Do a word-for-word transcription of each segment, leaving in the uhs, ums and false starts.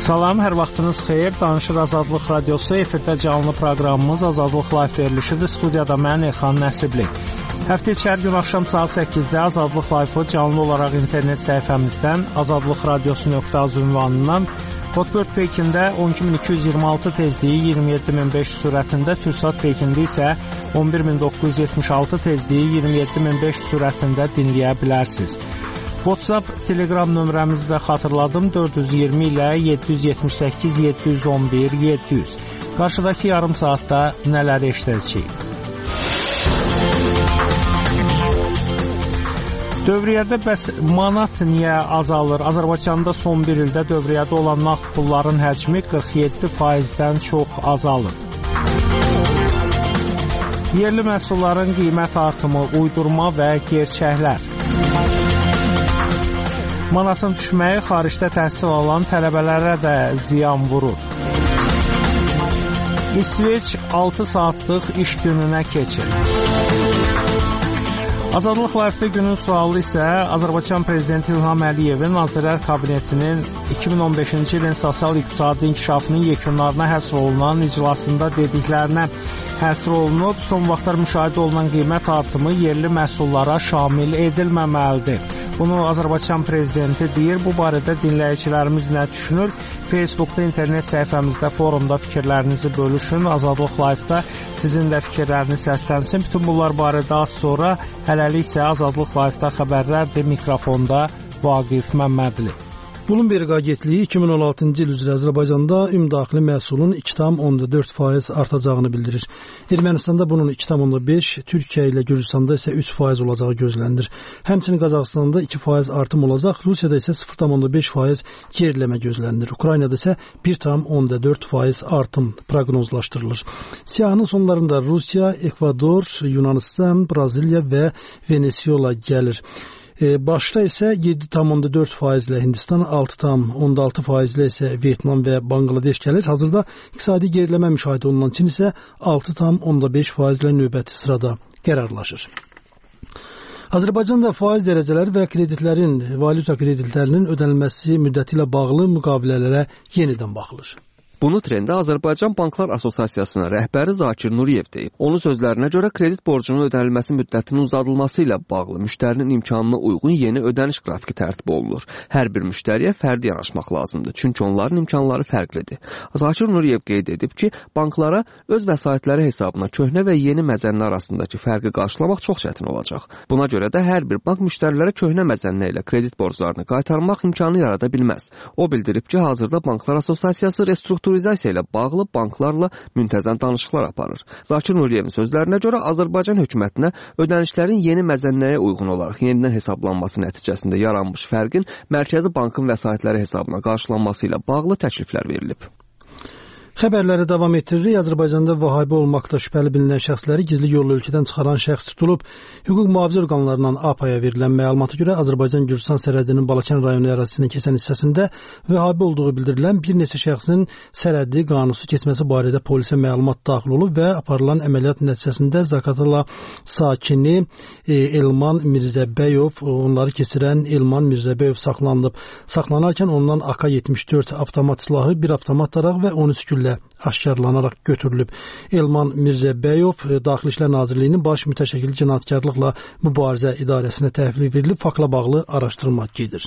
Salam, hər vaxtınız xeyir. Danışır Azadlıq Radiosu, efirdə canlı proqramımız Azadlıq Live verilişidir. Studiyada mən Elxan Nəsibli. Həftə içi hər gün axşam saat səkkizdə Azadlıq Live-ı canlı olaraq internet səhifəmizdən azadlıqradiosu nöqtə az ünvanından Hotbird Pekində on iki min iki yüz iyirmi altı tezliyi iyirmi yeddi min beş yüz sürətində, Türksat Pekində isə on bir min doqquz yüz yetmiş altı tezliyi iyirmi yeddi min beş yüz sürətində dinləyə bilərsiniz. WhatsApp, Telegram nömrəmizi də xatırladım, dörd yüz iyirmi ilə yeddi yüz yetmiş səkkiz yeddi yüz on bir yeddi yüz. Qarşıdakı yarım saatda nələr eşidəcəyik? Dövriyyədə bəs manat niyə azalır? Azərbaycanda son bir ildə dövriyyədə olan nağd pulların həcmi qırx yeddi faizdən çox azalır. Yerli məhsulların qiymət artımı, uydurma və gerçəklər. Manatın düşməyi xaricdə təhsil alan tələbələrə də ziyan vurur. İsveç altı saatlıq iş gününə keçir. Azadlıq Live-də günün sualı isə Azərbaycan Prezidenti İlham Əliyevin Nazirlər Kabinetinin iki min on beşinci ilin sosial-iqtisadi inkişafının yekunlarına həsr olunan iclasında dediklərinə həsr olunub. Son vaxtlar müşahidə olunan qiymət artımı yerli məhsullara şamil edilməməlidir. Bunu Azərbaycan Prezidenti deyir. Bu barədə dinləyicilərimiz nə düşünür? Facebookda, internet səhifəmizdə, forumda fikirlərinizi bölüşün. Azadlıq Live-da sizin də fikirləriniz səslənsin. Bütün bunlar barədə az sonra, hələlik isə Azadlıq Live-da xəbərlərdir. Mikrofonda Vaqif Məmmədli. Bloomberg agentliyi iki min on altıncı il üzrə Azərbaycanda ümumdaxili məhsulun iki tam on dörd faiz artacağını bildirir. Ermənistanda bunun iki tam on beş, Türkiyə ilə Gürcüstanda isə üç faiz olacağı gözlənilir. Həmçinin Qazaxıstanda iki faiz artım olacaq, Rusiyada isə sıfır tam on beş faiz geriləmə gözlənilir. Ukraynada isə bir tam on dörd faiz artım proqnozlaşdırılır. Siyahının sonlarında Rusiya, Ekvador, Yunanistan, Braziliya və Venezuela gəlir. Başda isə yeddi tam on dörd faizlə Hindistan, altı tam on altı faizlə isə Vyetnam və Bangladeş gəlir. Hazırda iqtisadi geriləmə müşahidə olunan Çin isə altı tam on beş faizlə növbəti sırada qərarlaşır. Azərbaycanda faiz dərəcələri və kreditlərin, valyuta kreditlərinin ödənilməsi müddəti ilə bağlı müqavilələrə yenidən baxılır. Bunu trendə Azərbaycan Banklar Assosiasiyasının rəhbəri Zakir Nuriyev deyib. Onun sözlərinə görə kredit borcunun ödənilməsi müddətinin uzadılması ilə bağlı müştərinin imkanına uyğun yeni ödəniş qrafiki tərtib olunur. Hər bir müştəriyə fərdi yanaşmaq lazımdır, çünki onların imkanları fərqlidir. Zakir Nuriyev qeyd edib ki, banklara öz vəsaitləri hesabına köhnə və yeni məzənlər arasındakı fərqi qarşılamaq çox çətin olacaq. Buna görə də hər bir bank müştərilərə köhnə məzənlə ilə kredit borclarını qaytarmaq imkanı yarada bilməz. O bildirib ki, hazırda Banklar Assosiasiyası restruktur ilə bağlı banklarla müntəzəm danışıqlar aparır. Zakir Nuriyevin sözlərinə görə Azərbaycan hökumətinə ödənişlərin yeni məzənləyə uyğun olaraq yenidən hesablanması nəticəsində yaranmış fərqin Mərkəzi Bankın vəsaitləri hesabına qarşılanması ilə bağlı təkliflər verilib. Xəbərləri davam etdiririk. Azərbaycanda vahabi olmaqda şübhəli bilinən şəxsləri gizli yolla ölkədən çıxaran şəxs tutulub. Hüquq mühafizə orqanlarından A P A-ya verilən məlumata görə Azərbaycan-Gürcüstan sərhədinin Balakən rayonu ərazisindən keçən hissəsində vahabi olduğu bildirilən bir neçə şəxsin sərhəddi qanunsuz keçməsi barədə polisə məlumat daxil olub və aparılan əməliyyat nəticəsində Zaqatala sakini Elman Mirzəbəyov, onları keçirən Elman Mirzəbəyov saxlanılıb. Saxlanarkən ondan A K yetmiş dörd avtomat silahı, bir avtomat daraq və on üç güllə aşkarlanaraq götürülüb. Elman Mirzəbəyov Daxili İşlər Nazirliyinin baş mütəşəkkil cinayətkarlıqla mübarizə idarəsinə təhvil verilib, faktla bağlı araşdırma gedir.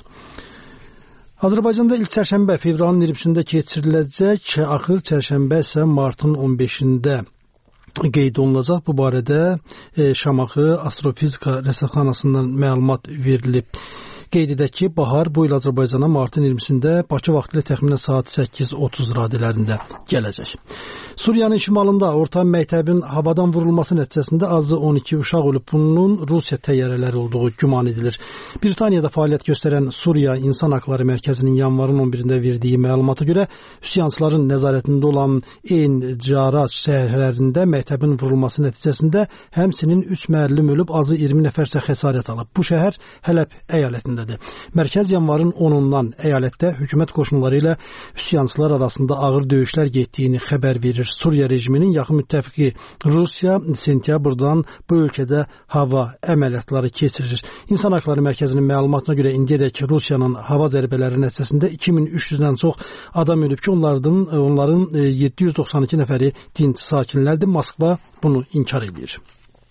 Azərbaycanda ilk çərşənbə fevralın iyirmisində keçiriləcək, axır çərşənbə isə martın on beşində qeyd olunacaq. Bu barədə Şamaxı Astrofizika Rəsədxanasından məlumat verilib. Qeyd edək ki, bahar bu il Azərbaycana martın iyirmisində Bakı vaxtı ilə təxminən saat səkkiz otuz radələrində gələcək. Suriyanın şimalında orta məktəbin havadan vurulması nəticəsində azı on iki uşaq ölüb. Bunun Rusiya təyyarələri olduğu güman edilir. Britaniyada fəaliyyət göstərən Suriya İnsan Haqları Mərkəzinin yanvarın on birində verdiyi məlumata görə üsyançıların nəzarətində olan Eyn Carac şəhərlərində məktəbin vurulması nəticəsində həmçinin üç müəllim ölüb, azı iyirmi nəfər isə xəsarət alıb. Bu şəhər Hələb əyalətindədir. Mərkəz yanvarın onundan əyalətdə hökumət qoşunları ilə üsyançılar arasında ağır döyüşlər getdiyini xəbər verir. Suriya rejiminin yaxın müttəfiqi Rusiya sentyabrdan bu ölkədə hava əməliyyatları keçirir. İnsan Haqları Mərkəzinin məlumatına görə indiyədək Rusiyanın hava zərbələri nəticəsində iki min üç yüzdən çox adam ölüb ki, onlardan, onların yeddi yüz doxsan iki nəfəri dinc sakinlərdir. Moskva bunu inkar edir.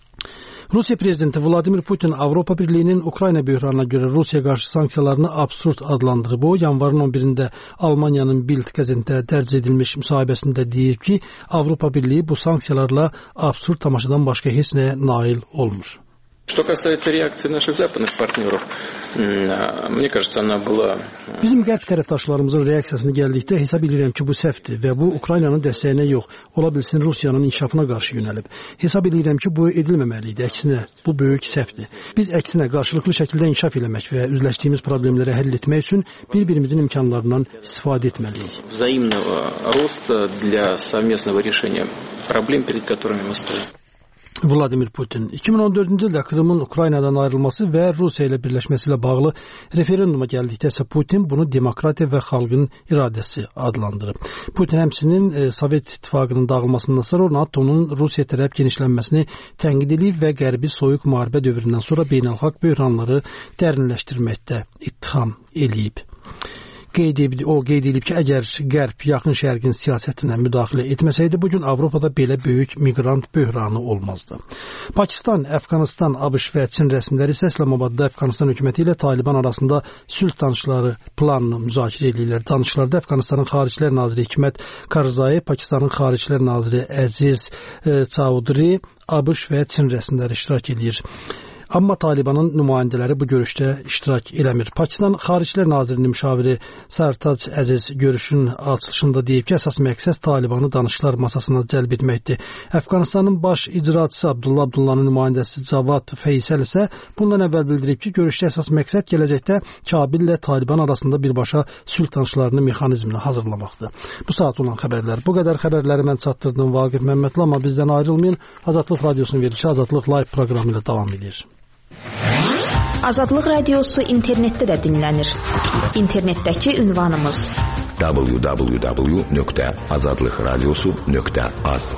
Rusiya prezidenti Vladimir Putin Avropa Birliyinin Ukrayna böhranına görə Rusiya qarşı sanksiyalarını absurd adlandırıb. O, yanvarın on birində Almaniyanın Bild qəzetində dərc edilmiş müsahibəsində deyib ki, Avropa Birliyi bu sanksiyalarla absurd tamaşadan başqa heç nəyə nail olmur. Что касается реакции наших западных партнеров, мне кажется, она была... Bizim qərb tərəfdaşlarımızın reaksiyasına gəldikdə hesab edirəm ki, bu səhvdir və bu Ukraynanın dəstəyinə yox, ola bilsin Rusiyanın inkişafına qarşı yönəlib. Hesab edirəm ki, bu edilməməli idi, əksinə, bu böyük səhvdir. Biz əksinə qarşılıqlı şəkildə inkişaf eləmək və üzləşdiyimiz problemləri həll etmək üçün bir-birimizin imkanlarından istifadə etməliyik. Взаимного роста для совместного решения проблем, перед которыми мы стоим. Vladimir Putin iki min on dördüncü ildə Krımın Ukraynadan ayrılması və Rusiya ilə birləşməsi ilə bağlı referenduma gəldikdə isə Putin bunu demokratiya və xalqın iradəsi adlandırıb. Putin həmçinin Sovet İttifaqının dağılmasından sonra NATO'nun Rusiya tərəf genişlənməsini tənqid edib və Qərbi soyuq müharibə dövründən sonra beynəlxalq böhranları dərinləşdirməkdə ittiham eləyib. Qeyd edib, o qeyd edib ki, əgər Qərb yaxın şərqin siyasətinə müdaxilə etməsəydi, bugün Avropada belə böyük miqrant böhranı olmazdı. Pakistan, Əfqanistan, ABŞ və Çin rəsmiləri isə İslamabadda Əfqanistan hökuməti ilə Taliban arasında sülh danışıqları planını müzakirə edirlər. Danışıqlarda Əfqanistanın Xaricilər Naziri Hikmət Karzai, Pakistanın Xaricilər Naziri Əziz Çaudhri, ABŞ və Çin rəsmiləri iştirak edir. Amma Talibanın nümayəndələri bu görüşdə iştirak eləmir. Pakistan Xaricilər Nazirinin müşaviri Sartaj Əziz görüşün açılışında deyib ki, əsas məqsəd Talibanı danışıqlar masasına cəlb etməkdir. Əfqanistanın baş icraçısı Abdullah Abdullahın nümayəndəsi Cavad Feysəl isə bundan əvvəl bildirib ki, görüşdə əsas məqsəd gələcəkdə Kabil ilə Taliban arasında birbaşa sülh danışıqlarının mexanizmini hazırlamaqdır. Bu saat olan xəbərlər. Bu qədər xəbərləri mən çatdırdım Vaqif Məmmədli, amma bizdən ayrılmayın. Azadlıq Radiosunun verilişi Azadlıq Live proqramı ilə davam edir. Azadlıq Radiosu internetdə də dinlənir. İnternetdəki ünvanımız w w w nöqtə azadlıq radiosu nöqtə az.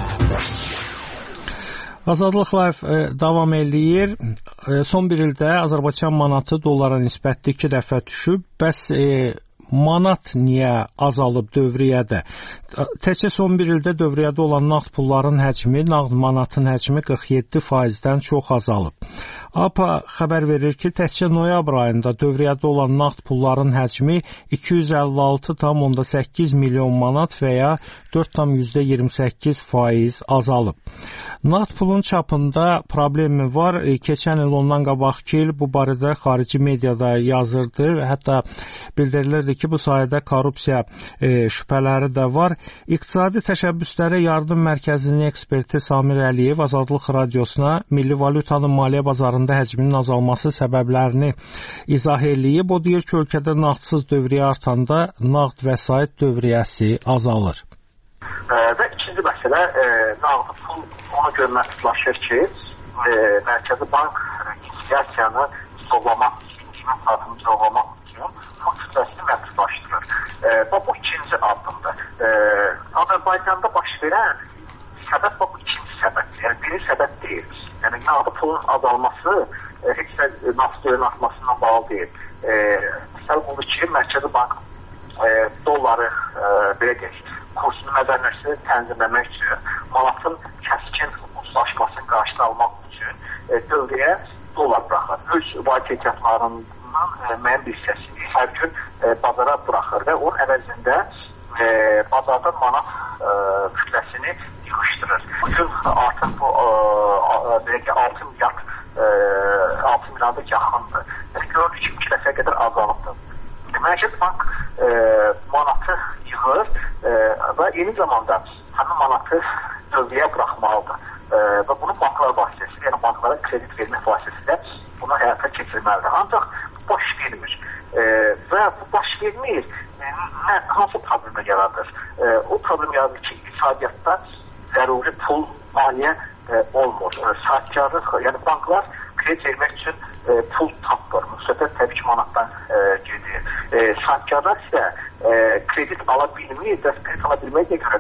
Azadlıq Live e, davam eləyir. E, son bir ildə Azərbaycan manatı dollara nisbətdə iki dəfə düşüb. Bəs e, manat niyə azalıb dövriyyədə? Təkcə son bir ildə dövriyyədə olan nağd pulların həcmi, nağd manatın həcmi qırx yeddi faizdən çox azalıb. A P A xəbər verir ki, təkcə noyabr ayında dövriyyədə olan nağd pulların həcmi iki yüz əlli altı tam səkkiz milyon manat və ya dörd tam iyirmi səkkiz faiz azalıb. Nağd pulun çapında problemi var. E, keçən il ondan qabaqki il bu barədə xarici mediada yazırdı. Hətta bildirilirdi ki, bu sayədə korrupsiya e, şübhələri də var. İqtisadi Təşəbbüslərə Yardım Mərkəzinin eksperti Samir Əliyev Azadlıq Radiosuna milli valyutanın maliyyə bazarında həcminin azalması səbəblərini izah eləyib. O deyir ki, ölkədə nağdsız dövriyyə artanda nağd vəsait dövriyyəsi azalır. Və ikinci məsələ, e, nağdı pul ona görə məhdudlaşır ki, e, Mərkəzi Bank inflyasiyanı soğlamaq, qiymət artımını soğlamaq üçün pul kütləsini məhdudlaşdırır. E, bu ikinci addımdır. E, Azərbaycanda baş verən səbəb bu ikinci səbəbdir. Yəni birinci səbəb deyil. Yəni nağdı pulun azalması e, heç də nağd dövriyyənin artmasından bağlı deyil. E, Məsələ budur ki, Mərkəzi Bank e, dolları e, belə deyək, kursunu məzənnəsi tənzimləmək üçün, manatın kəskin uzlaşmasının qarşısını almaq üçün e, dövrəyə dollar buraxır. Öz valideyn ehtiyatlarından e, müəyyən bir hissəsini hər gün e, bazara buraxır və onun əvəzində e, bazarda manat e, kütləsini yığışdırır. Bugün artıq bu e, ki, altı milyard e, altı milyarda yaxındır. Yəni gördük ki, iki dəfəyə qədər azalıbdır. Mərkəzi Bank e, manatı yığır e, və eyni zamanda həmin manatı dövrəyə buraxmalıdır. E, və bunu banklar vasitəsilə, yəni banklara kredit vermək vasitəsilə bunu həyata keçirməlidir. Ancaq bu baş vermir. E, və bu baş vermir, e, hansı problemə yaradır? E, o problem yaradır ki, iqtisadiyyatda zəruri pul, maliyyə e, olmur. E, sahibkarlıq, yəni banklar kredit vermək üçün e, pul tapmır. Söhbət təbii ki, manatdan e, gedir. E, sahibkarlar isə e, kredit ala bilmir, və kredit ala bilməyinə görə də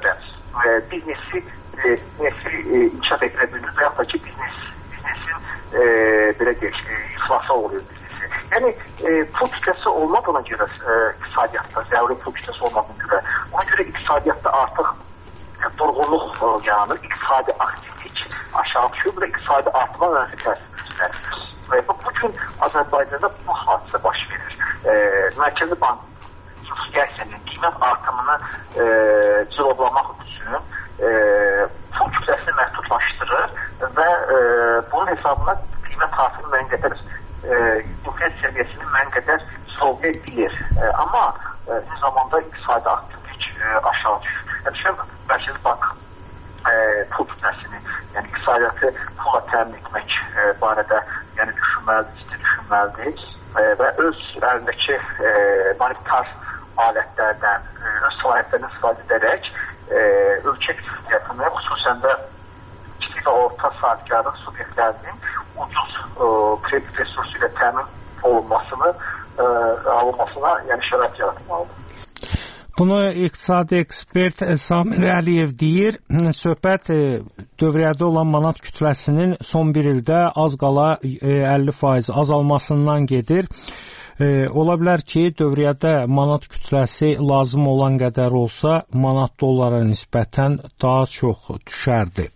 e, biznesi e, biznesi e, inkişaf etdirə bilmir və yaxud da ki, biznes, biznesin e, belə deyək, e, iflası oluyor biznesi. Yəni, e, pul kütləsi olmadığına görə e, iqtisadiyyatda, zəruri pul kütləsi olmadığına görə, ona görə iqtisadiyyatda artıq durğunluq yaranır, iqtisadi aktivlik aşağı düşür və iqtisadi artma mənfi təsir göstərir. Və bugün Azərbaycanda bu hadisə baş verir. E, Mərkəzi Bank inflyasiyanın qiymət artımını e, cilovlamaq üçün e, pul kütləsini məhdudlaşdırır və e, bunun hesabına qiymət artımını müəyyən qədər e, inflyasiya səviyyəsini müəyyən qədər cilovlaya bilir. E, amma e, eyni zamanda iqtisadi aktivlik e, aşağı düşür. Yəni, Mərkəzi Bank e, pul kütləsini, yəni iqtisadiyyatı pulla təmin etmək e, barədə yəni düşünməlidir, ciddi düşünməlidir e, və öz əlindəki e, monetar alətlərdən, e, öz səlahiyyətlərindən istifadə edərək e, ölkə iqtisadiyyatını, xüsusən də kiçik və orta sahibkarlıq subyektlərinin ucuz e, kredit resursu ilə təmin olunmasını, e, alınmasına yəni şərait yaratmalıdır. Bunu iqtisadi ekspert Samir Əliyev deyir. Söhbət dövriyyədə olan manat kütləsinin son bir ildə az qala əlli faiz azalmasından gedir. Ola bilər ki, dövriyyədə manat kütləsi lazım olan qədər olsa, manat dollara nisbətən daha çox düşərdi.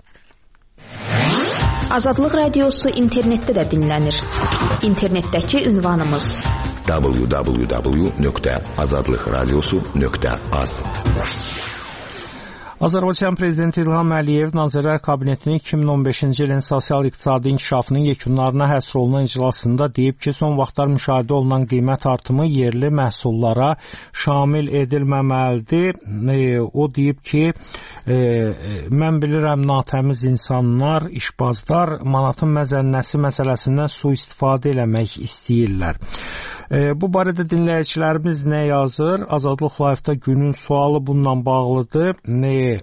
Azadlıq Radiosu internetdə də dinlənir. İnternetdəki ünvanımız w w w nöqtə azadlıq radiosu nöqtə az. Azərbaycan Prezidenti İlham Əliyev Nazirlər Kabinetinin iki min on beşinci ilin sosial-iqtisadi inkişafının yekunlarına həsr olunan iclasında deyib ki, son vaxtlar müşahidə olunan qiymət artımı yerli məhsullara şamil edilməməlidir. E, o deyib ki, e, mən bilirəm natəmiz insanlar, işbazlar manatın məzənnəsi məsələsindən sui-istifadə eləmək istəyirlər. E, bu barədə dinləyicilərimiz nə yazır? Azadlıq Live-da günün sualı bununla bağlıdır. Ne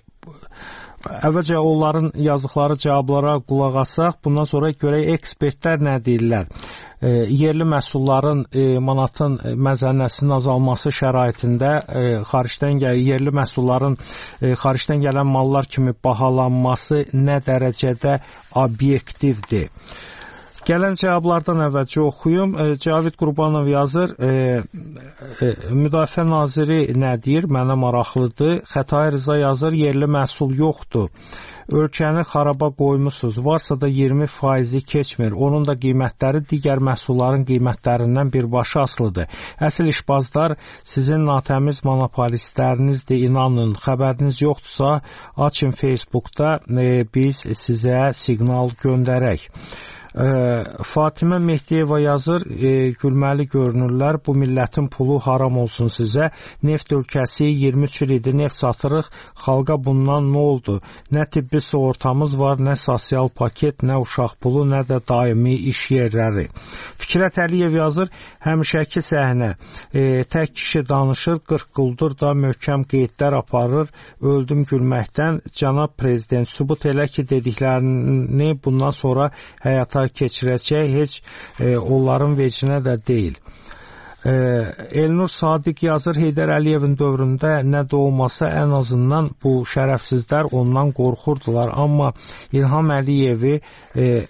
Əvvəlcə onların yazdıqları cavablara qulaq asaq, bundan sonra görək ekspertlər nə deyirlər. E, yerli məhsulların e, manatın məzənnəsinin azalması şəraitində e, xaricdən gəl yerli məhsulların e, xaricdən gələn mallar kimi bahalanması nə dərəcədə obyektivdir? Gələn cavablardan əvvəlcə oxuyum. E, Cavid Qurbanov yazır, e, e, Müdafiə Naziri nə deyir? Mənə maraqlıdır. Xətai Rıza yazır, yerli məhsul yoxdur. Ölkəni xaraba qoymusunuz. Varsa da iyirmi faizi keçmir. Onun da qiymətləri digər məhsulların qiymətlərindən birbaşa asılıdır. Əsl işbazlar sizin natəmiz monopolistlərinizdir, inanın. Xəbəriniz yoxdursa, açın Facebookda, e, biz sizə siqnal göndərək. E, Fatimə Mehdiyeva yazır, e, gülməli görünürlər, bu millətin pulu haram olsun sizə. Neft ölkəsi iyirmi üç il idi, neft satırıq, xalqa bundan nə oldu? Nə tibbi sığortamız var, nə sosial paket, nə uşaq pulu, nə də daimi iş yerləri. Fikrət Əliyev yazır, həmişəki səhnə, e, tək kişi danışır, qırx quldur da möhkəm qeydlər aparır, öldüm gülməkdən. Cənab Prezident, sübut elə ki, dediklərini bundan sonra həyata keçirəcək, heç e, onların vecinə də deyil. E, Elnur Sadiq yazır, Heydər Əliyevin dövründə nə də olmasa ən azından bu şərəfsizlər ondan qorxurdular. Amma İlham Əliyevi e, e,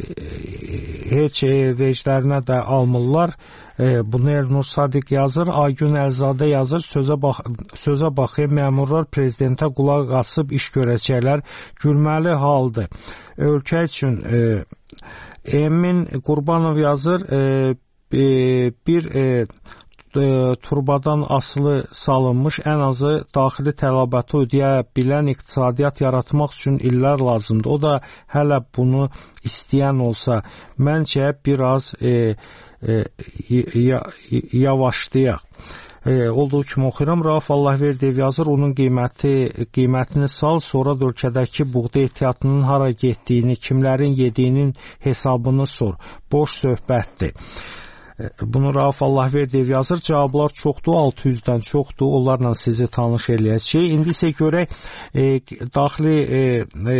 heç e, veclərinə də almırlar. E, bunu Elnur Sadiq yazır. Aygün Əlzadə yazır, sözə, bax sözə baxayım, məmurlar prezidentə qulaq asıb iş görəcəklər. Gülməli haldır. Ölkə üçün e, Emin Qurbanov yazır, e, e, bir e, e, turbadan asılı salınmış ən azı daxili tələbatı ödəyə bilən iqtisadiyyat yaratmaq üçün illər lazımdır. O da hələ bunu istəyən olsa, məncə biraz e, e, ya, yavaşlayaq. E, olduğu kimi oxuyuram. Rauf Allahverdiyev yazır, onun qiyməti, qiymətini sal, sonra da ölkədəki buğda ehtiyatının hara getdiyini, kimlərin yediyinin hesabını sor. Boş söhbətdir. E, bunu Rauf Allahverdiyev yazır. Cavablar çoxdur, altı yüzdən çoxdur. Onlarla sizi tanış eləyəcək. İndi isə görək, e, daxili e, e,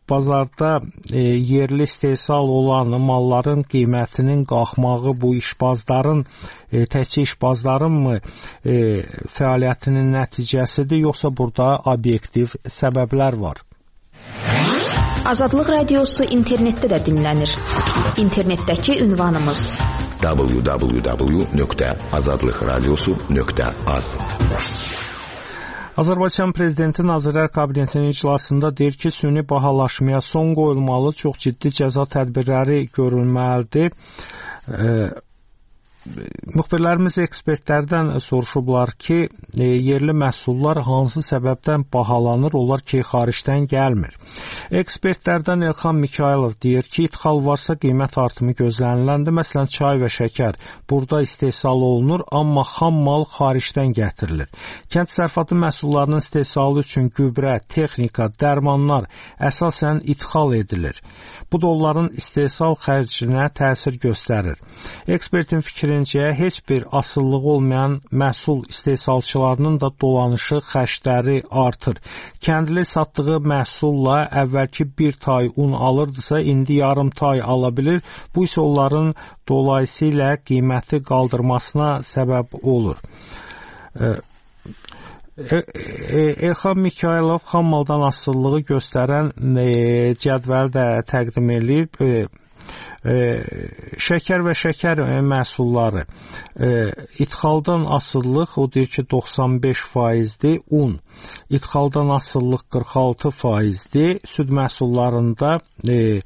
bazarda e, yerli istehsal olan malların qiymətinin qalxmağı bu işbazların, e, təkcə işbazların mı e, fəaliyyətinin nəticəsidir, yoxsa burada obyektiv səbəblər var? Azadlıq Radiosu internetdə də dinlənir. İnternetdəki ünvanımız w w w nöqtə azadlıq radiosu nöqtə az. Azərbaycan Prezidenti Nazirlər Kabinetinin iclasında deyir ki, süni bahalaşmaya son qoyulmalı, çox ciddi cəza tədbirləri görülməlidir. E, Müxbirlərimiz ekspertlərdən soruşublar ki, e, yerli məhsullar hansı səbəbdən bahalanır, onlar ki, xaricdən gəlmir. Ekspertlərdən Elxan Mikayılov deyir ki, ithal varsa qiymət artımı gözləniləndir. Məsələn, çay və şəkər burada istehsal olunur, amma xam mal xaricdən gətirilir. Kənd təsərrüfatı məhsullarının istehsalı üçün gübrə, texnika, dərmanlar əsasən ithal edilir. Bu da onların istehsal xərcinə təsir göstərir. Ekspertin fikrincə, heç bir asıllığı olmayan məhsul istehsalçılarının da dolanışı xərcləri artır. Kəndli satdığı məhsulla əvvəlki bir tay un alırdısa, indi yarım tay ala bilir. Bu isə onların dolayısıyla qiyməti qaldırmasına səbəb olur. E Elxan Mikayılov xam maldan asılılığı göstərən e, cədvəli də təqdim edib. E, e, şəkər və şəkər məhsulları e, ixaldan asıllıq, o deyir ki, doxsan beş faizdir. Un ixaldan asıllıq qırx altı faizdir. Süd məhsullarında e,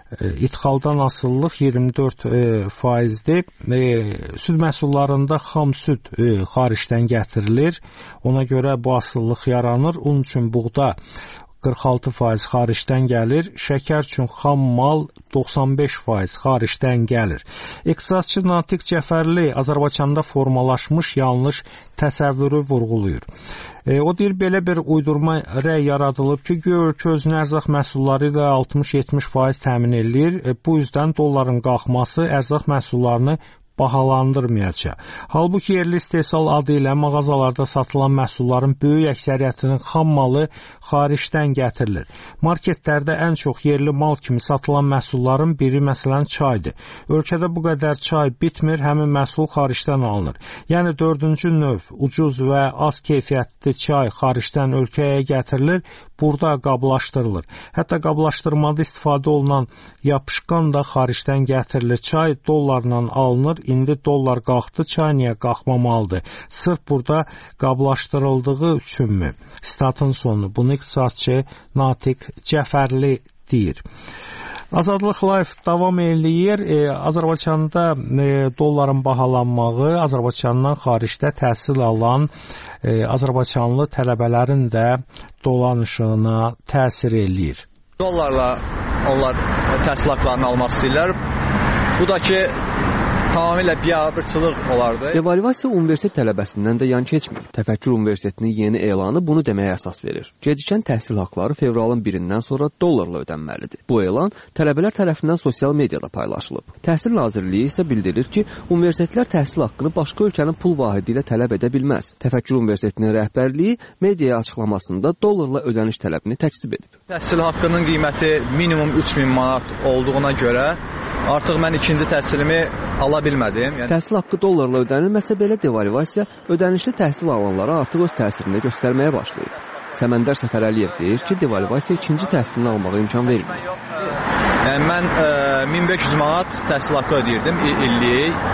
İtxaldan asıllıq iyirmi dörd faizdir. E, süd məhsullarında xam süd e, xaricdən gətirilir. Ona görə bu asıllıq yaranır. Onun üçün buğda qırx altı faiz xaricdən gəlir. Şəkər üçün xam mal doxsan beş faiz xaricdən gəlir. İqtisadçı Natiq Cəfərli Azərbaycanda formalaşmış yanlış təsəvvürü vurğulayır. E, o deyir, belə bir uydurma rəy yaradılıb ki, ölkə özünü ərzaq məhsulları ilə altmış yetmiş faiz təmin edir. E, bu yüzdən dolların qalxması ərzaq məhsullarını bahalandırmayacaq. Halbuki yerli istehsal adı ilə mağazalarda satılan məhsulların böyük əksəriyyətinin xam malı xaricdən gətirilir. Marketlərdə ən çox yerli mal kimi satılan məhsulların biri məsələn çaydır. Ölkədə bu qədər çay bitmir, həmin məhsul xaricdən alınır. Yəni dördüncü növ ucuz və az keyfiyyətli çay xaricdən ölkəyə gətirilir, burada qablaşdırılır. Hətta qablaşdırmada istifadə olunan yapışqan da xaricdən gətirilir. Çay dollarla alınır. İndi dollar qalxdı, çay niyə qalxmamalıdır? Sırf burada qablaşdırıldığı üçünmü? Statın sonu. Bunu iqtisadçı Natiq Cəfərli deyir. Azadlıq Live davam eləyir. E, Azərbaycanda e, dolların bahalanmağı, Azərbaycandan xaricdə təhsil alan e, Azərbaycanlı tələbələrin də dolanışına təsir eləyir. Dollarla onlar təhsil haqlarını almaq istəyirlər. Bu da ki, tamamilə biabırçılıq olardı. Devalvasiya universitet tələbəsindən də yan keçmir. Təfəkkür Universitetinin yeni elanı bunu deməyə əsas verir. Gecikən təhsil haqları fevralın birindən sonra dollarla ödənməlidir. Bu elan tələbələr tərəfindən sosial mediada paylaşılıb. Təhsil Nazirliyi isə bildirir ki, universitetlər təhsil haqqını başqa ölkənin pul vahidi ilə tələb edə bilməz. Təfəkkür Universitetinin rəhbərliyi mediaya açıqlamasında dollarla ödəniş tələbini təkzib edib. Təhsil haqqının qiyməti minimum üç min manat olduğuna görə artıq mən ikinci təhsilimi ala bilmədim. Yəni... Təhsil haqqı dollarla ödənilməsə belə devalvasiya ödənişli təhsil alanlara artıq öz təsirini göstərməyə başlayıb. Səməndər Səfərəliyev deyir ki, devalvasiya ikinci təhsilini almağa imkan vermir. Yəni, mən e, min beş yüz manat təhsil haqqı ödəyirdim illik.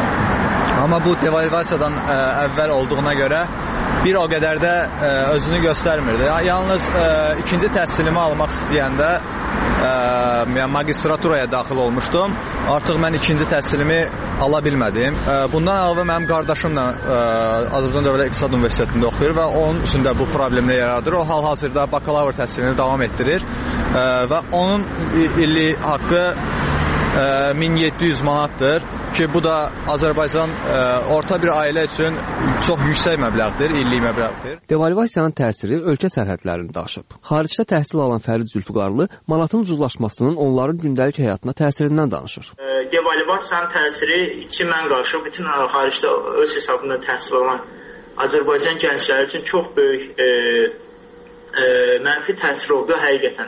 Amma bu devalvasiyadan e, əvvəl olduğuna görə bir o qədər də e, özünü göstərmirdi. Yalnız e, ikinci təhsilimi almaq istəyəndə e, magistraturaya daxil olmuşdum. Artıq mən ikinci təhsilimi ala bilmədim. Bundan əlavə mənim qardaşımla Azərbaycan Dövlət İqtisad Universitetində oxuyur və onun üçün də bu problemlər yaradır. O hal-hazırda bakalavr təhsilini davam etdirir və onun illik haqqı min yeddi yüz manatdır ki, bu da Azərbaycan orta bir ailə üçün çox yüksək məbləğdir, illik məbləğdir. Devalvasiyanın təsiri ölkə sərhədlərini də aşıb. Xaricdə təhsil alan Fərid Zülfüqarlı manatın ucuzlaşmasının onların gündəlik həyatına təsirindən danışır. Devalvasiyanın təsiri iki mən qarşı bütün xaricdə öz hesabında təhsil alan Azərbaycan gəncləri üçün çox böyük e, e, mənfi təsir oldu həqiqətən də.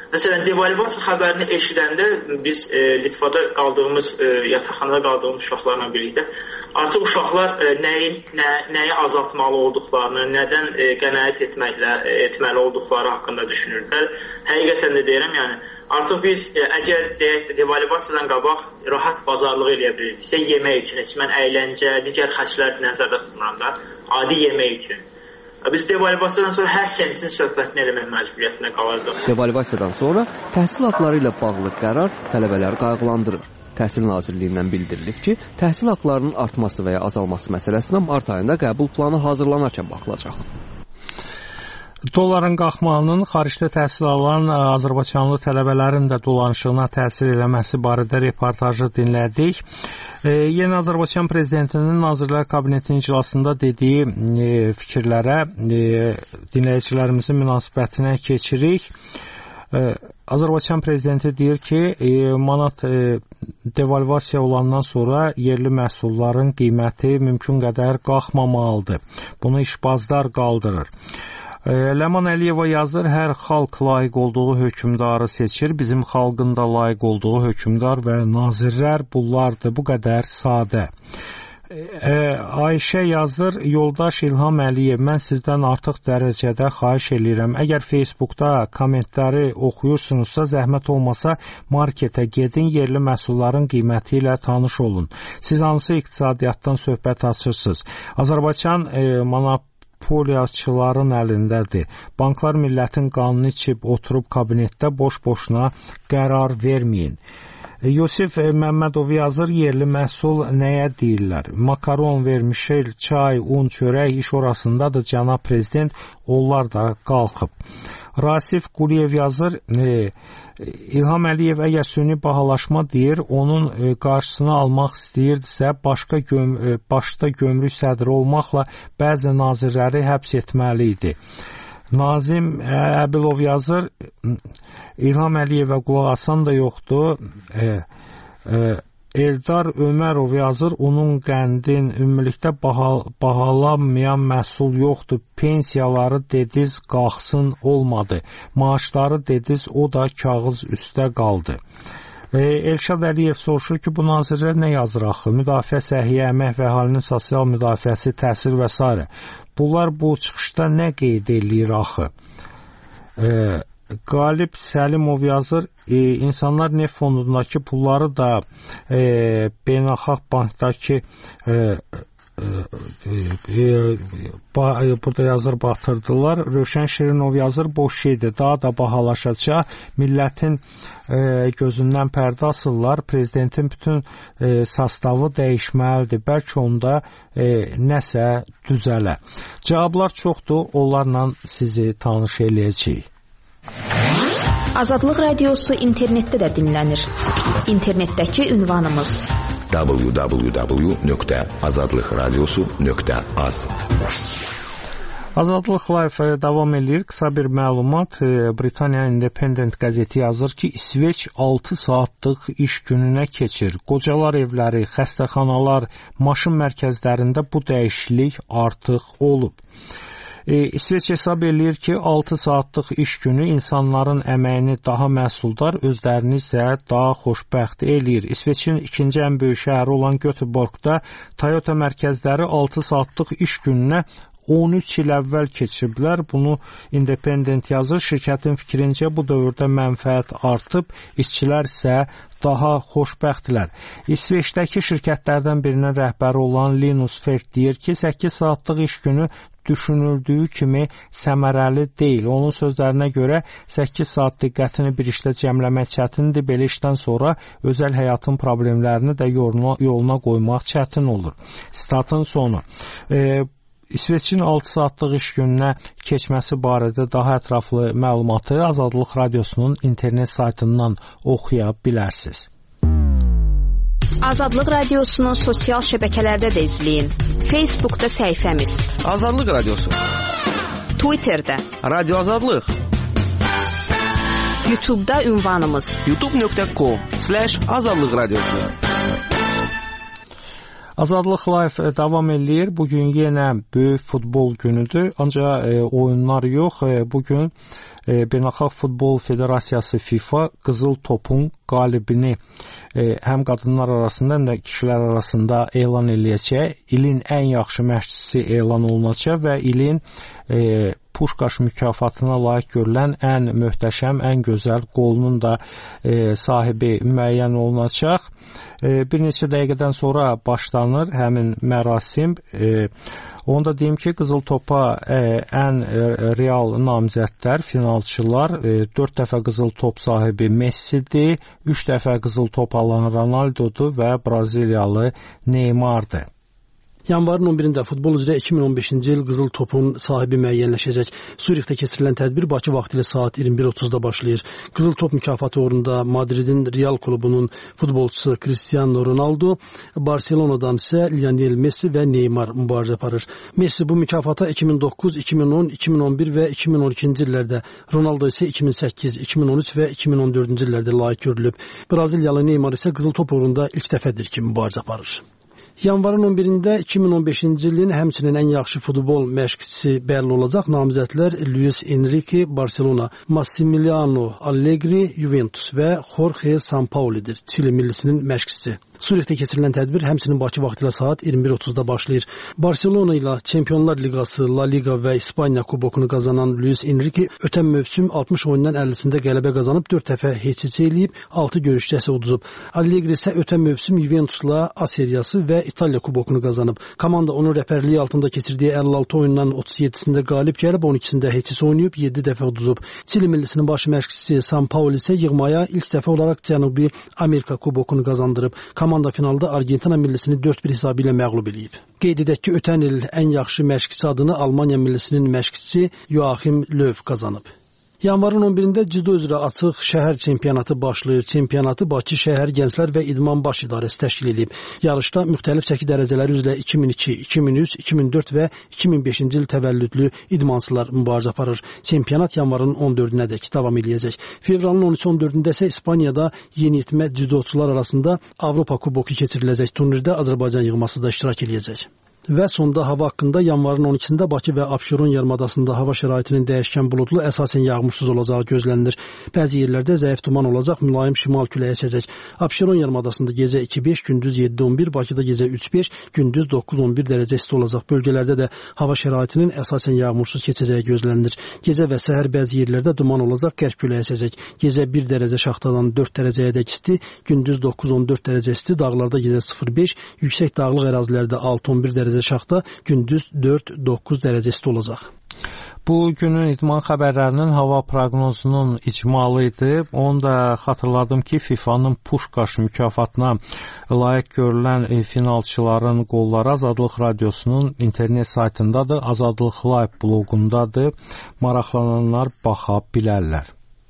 Məsələn, devalvasiya xəbərini eşidəndə biz e, Litvada qaldığımız, e, yataqxanada qaldığımız uşaqlarla birlikdə artıq uşaqlar e, nəyin, nə, nəyi azaltmalı olduqlarını, nədən e, qənaət etməklə e, etməli olduqları haqqında düşünürlər. Həqiqətən də deyirəm, yəni artıq biz e, əgər deyək, devalvasiyadan qabaq rahat bazarlıq eləyə biliriksə, yemək üçün, heç mən əyləncə, digər xərclər nəzərdə tutulanda, adi yemək üçün. Biz devalvasiyadan sonra hər sentin söhbətini eləmək məcburiyyətində qalırdıq. Devalvasiyadan sonra təhsil haqları ilə bağlı qərar tələbələri qayğılandırır. Təhsil Nazirliyindən bildirilib ki, təhsil haqlarının artması və ya azalması məsələsinə mart ayında qəbul planı hazırlanarkən baxılacaq. Dolların qalxmağının xaricdə təhsil alan azərbaycanlı tələbələrin də dolanışığına təsir eləməsi barədə reportajı dinlədik. E, Yeni Azərbaycan Prezidentinin Nazirlər Kabinetinin iclasında dediyi e, fikirlərə e, dinləyicilərimizin münasibətinə keçirik. E, Azərbaycan Prezidenti deyir ki, e, manat e, devalvasiya olandan sonra yerli məhsulların qiyməti mümkün qədər qalxmamalıdır. Bunu işbazlar qaldırır. Ləman Əliyeva yazır, hər xalq layiq olduğu hökümdarı seçir, bizim xalqın da layiq olduğu hökümdar və nazirlər bunlardır, bu qədər sadə. Ayşə yazır, yoldaş İlham Əliyev, mən sizdən artıq dərəcədə xahiş eləyirəm. Əgər Facebookda kommentləri oxuyursunuzsa, zəhmət olmasa marketə gedin, yerli məhsulların qiyməti ilə tanış olun. Siz hansı iqtisadiyyatdan söhbət açırsınız? Azərbaycan e, monopol poliyaçıların əlindədir. Banklar millətin qanını içib oturub kabinetdə boş-boşuna qərar verməyin. Yusif Məmmədov yazır, yerli məhsul nəyə deyirlər? Makaron vermişil, çay, un, çörək iş orasındadır, cənab prezident, onlar da qalxıb. Rasif Quliyev yazır, e, İlham Əliyev əgər süni bahalaşma deyir, onun e, qarşısını almaq istəyirdisə, başqa göm, e, başda gömrük sədri olmaqla bəzi nazirləri həbs etməli idi. Nazim Əbilov yazır, İlham Əliyevə qulaq asan da yoxdur. E, e, Eldar Ömərov yazır, onun qəndin ümumilikdə bahal, bahalanmayan məhsul yoxdur. Pensiyaları dediz qalxsın olmadı. Maaşları dediz o da kağız üstə qaldı. E, Elşad Əliyev soruşur ki, bu nazirlər nə yazır axı? Müdafiə, səhiyyə, əmək və əhalinin sosial müdafiəsi, təhsil və s. Bunlar bu çıxışda nə qeyd eləyir axı? E, Qalib Səlimov yazır, e, insanlar neft fondundakı pulları da e, beynəlxalq bankdakı e, e, e, burada yazır batırdılar. Rövşən Şirinov yazır, boş şeydir, daha da bahalaşacaq. Millətin e, gözündən pərdə asırlar. Prezidentin bütün e, sastavı dəyişməlidir. Bəlkə onda e, nəsə düzələ. Cavablar çoxdur, onlarla sizi tanış eləyəcəyik. Azadlıq Radiosu internetdə də dinlənir. İnternetdəki ünvanımız w w w nöqtə azadlıq radiosu nöqtə az. Azadlıq Live davam edir. Qısa bir məlumat. Britaniya Independent qəzeti yazır ki, İsveç altı saatlıq iş gününə keçir. Qocalar evləri, xəstəxanalar, maşın mərkəzlərində bu dəyişiklik artıq olub. E, İsveç hesab eləyir ki, altı saatlıq iş günü insanların əməyini daha məhsuldar, özlərini isə daha xoşbəxt eləyir. İsveçin ikinci ən böyük şəhəri olan Göteborgda Toyota mərkəzləri altı saatlıq iş gününə on üç il əvvəl keçiblər. Bunu Independent yazır. Şirkətin fikrincə bu dövrdə mənfəət artıb, işçilər isə daha xoşbəxtlər. İsveçdəki şirkətlərdən birinin rəhbəri olan Linus Fert deyir ki, səkkiz saatlıq iş günü düşünüldüyü kimi səmərəli deyil. Onun sözlərinə görə səkkiz saat diqqətini bir işlə cəmləmək çətindir. Belə işdən sonra özəl həyatın problemlərini də yoluna, yoluna qoymaq çətin olur. Statın sonu. E, İsveçin altı saatlıq iş gününə keçməsi barədə daha ətraflı məlumatı Azadlıq Radiosunun internet saytından oxuya bilərsiniz. Azadlıq Radiosunu sosial şəbəkələrdə də izləyin. Facebookda səhifəmiz Azadlıq Radiosu, Twitterdə Radio Azadlıq, YouTube'da ünvanımız youtube nöqtə com slash azadlıq radiosu. Azadlıq Live davam eləyir. Bugün yenə böyük futbol günüdür. Ancaq e, oyunlar yox. E, bugün Beynəlxalq Futbol Federasiyası FIFA qızıl topun qalibini həm qadınlar arasında, həm də kişilər arasında elan eləyəcək. İlin ən yaxşı məşqçisi elan olunacaq və ilin e, Puşkaş mükafatına layiq görülən ən möhtəşəm, ən gözəl qolunun da e, sahibi müəyyən olunacaq. E, bir neçə dəqiqədən sonra başlanır həmin mərasim. E, Onu da deyim ki, qızıl topa e, ən e, real namizədlər, finalçılar, e, dörd dəfə qızıl top sahibi Messidir, üç dəfə qızıl top alan Ronaldodur və Braziliyalı Neymardır. Yanvarın on birində futbol üzrə iki min on beşinci il qızıl topun sahibi müəyyənləşəcək. Suriqdə keçirilən tədbir Bakı vaxtilə saat iyirmi bir otuzda başlayır. Qızıl top mükafatı uğrunda Madridin Real klubunun futbolçusu Cristiano Ronaldo, Barcelonadan isə Lionel Messi və Neymar mübarizə aparır. Messi bu mükafata iki min doqquz, iki min on, iki min on bir və iki min on ikinci illərdə, Ronaldo isə iki min səkkiz, iki min on üç və iki min on dördüncü illərdə layiq görülüb. Braziliyalı Neymar isə qızıl top uğrunda ilk dəfədir ki, mübarizə aparır. Yanvarın on birində iki min on beşinci ilin həmçinin ən yaxşı futbol məşqçisi bəlli olacaq. Namizədlər Luis Enrique Barcelona, Massimiliano Allegri Juventus və Jorge Sampaoli'dir, Çili millisinin məşqçisi. Suriqdə keçirilən tədbir həmçinin Bakı vaxtilə saat iyirmi bir otuzda başlayır. Barcelona ilə Çempionlar Liqası, La Liga və İspaniya kubokunu qazanan Luis Enrique ötən mövsüm altmış oyundan əllisində qələbə qazanıb, dörd dəfə heç-heç eləyib, altı görüşdə isə uduzub. Allegri isə ötən mövsüm Juventusla A seriyası və İtaliya kubokunu qazanıb. Komanda onun rəhbərliyi altında keçirdiyi əlli altı oyundan otuz yeddisində qalib gəlib, on ikisində heç-heç oynayıb, yeddi dəfə uduzub. Çili millisinin baş məşqçisi Sampaoli isə yığmaya ilk dəfə olaraq Cənubi Amerika kubokunu qazandırıb. Komanda finalda Argentina millisini dörd bir hesabı ilə məğlub edib. Qeyd edək ki, ötən il ən yaxşı məşqçi adını Almaniya millisinin məşqçisi Joachim Löw qazanıb. Yanvarın on birində cüdo üzrə açıq şəhər çempionatı başlayır. Çempionatı Bakı şəhər Gənclər və İdman Baş İdarəsi təşkil edib. Yarışda müxtəlif çəki dərəcələri üzrə iki min iki, iki min üç, iki min dörd və iki min beşinci il təvəllüdlü idmançılar mübarizə aparır. Çempionat yanvarın on dördünədək davam edəcək. Fevralın on üç on dördündə isə İspaniyada yeniyetmə cüdoçular arasında Avropa kuboku keçiriləcək. Turnirdə Azərbaycan yığması da iştirak edəcək. Və sonda hava haqqında yanvarın on ikisində Bakı və Abşeron yarımadasında hava şəraitinin dəyişkən buludlu, əsasən yağmursuz olacağı gözlənilir. Bəzi yerlərdə zəif duman olacaq, mülayim şimal küləyi əsəcək. Abşeron yarımadasında gecə iki beş, gündüz yeddi on bir, Bakıda gecə üç beş, gündüz doqquz on bir dərəcə isti olacaq. Bölgələrdə də hava şəraitinin əsasən yağmursuz keçəcəyi gözlənilir. Gecə və səhər bəzi yerlərdə duman olacaq, qərb küləyi əsəcək. Gecə bir dərəcə şaxtadan dörd dərəcəyədək isti, gündüz doqquz on dörd dərəcə isti, dağlarda gecə sıfır beş, yüksək dağlıq ərazilərdə altı on bir dərəcə şaxta, gündüz dörd doqquz dərəcə isti olacaq. Bu günün idman xəbərlərinin hava proqnozunun icmalı idi. Onu da xatırladım ki, FIFA'nın Puşkaş mükafatına layiq görülən finalçıların qolları Azadlıq Radiosunun internet saytındadır, Azadlıq Live bloqundadır. Maraqlananlar baxa bilərlər.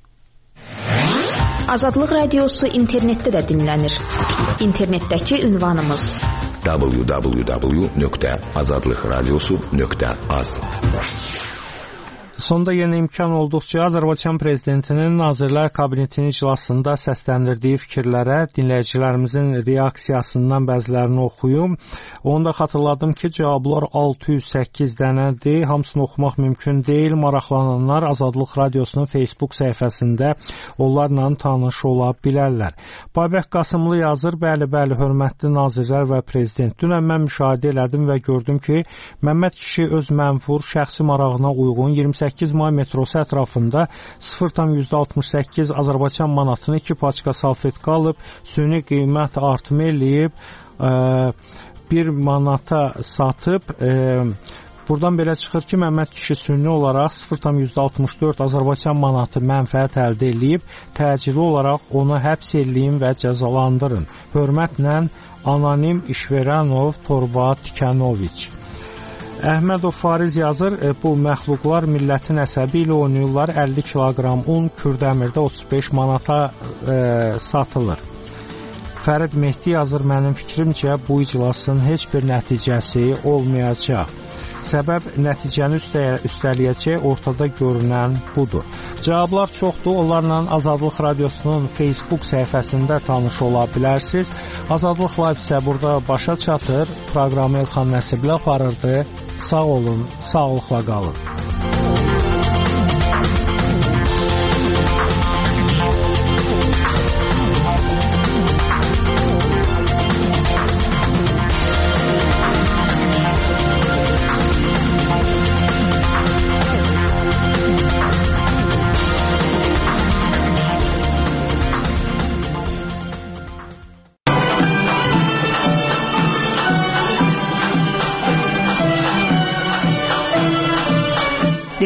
Azadlıq Radiosu internetdə də dinlənir. İnternetdəki ünvanımız w w w nöqtə azadlıq radiosu nöqtə az. Sonda yenə imkan olduqca Azərbaycan Prezidentinin Nazirlər Kabinetinin iclasında səsləndirdiyi fikirlərə dinləyicilərimizin reaksiyasından bəzilərini oxuyum. Onu da xatırladım ki, cavablar altı yüz səkkiz dənədir. Hamısını oxumaq mümkün deyil. Maraqlananlar Azadlıq Radiosunun Facebook səhifəsində onlarla tanış ola bilərlər. Babək Qasımlı yazır, bəli, bəli, hörmətli nazirlər və prezident. Dünən mən müşahidə elədim və gördüm ki, Məmməd kişi öz mənfur, şəxsi marağına uyğun iyirmi səkkiz may metrosu ətrafında sıfır nöqtə altmış səkkiz Azərbaycan manatını iki paçka salfetka alıb, süni qiymət artımı eləyib, e, bir manata satıb. E, buradan belə çıxır ki, Məmməd kişi süni olaraq sıfır nöqtə altmış dörd Azərbaycan manatı mənfəət əldə eləyib, təcili olaraq onu həbs eləyin və cəzalandırın. Hörmətlə Anonim İşveranov Torba Tikanoviç. Əhmədov Fariz yazır, e, bu məxluqlar millətin əsəbi ilə oynayırlar, əlli kiloqram un Kürdəmirdə otuz beş manata e, satılır. Fərid Mehdi yazır, mənim fikrimcə bu iclasın heç bir nəticəsi olmayacaq. Səbəb nəticəni üstə, üstələyəcək ortada görünən budur. Cavablar çoxdur, onlarla Azadlıq Radiosunun Facebook səhifəsində tanış ola bilərsiniz. Azadlıq Live isə burada başa çatır. Proqramı Elxan Nəsibli aparırdı. Sağ olun, sağlıqla qalın.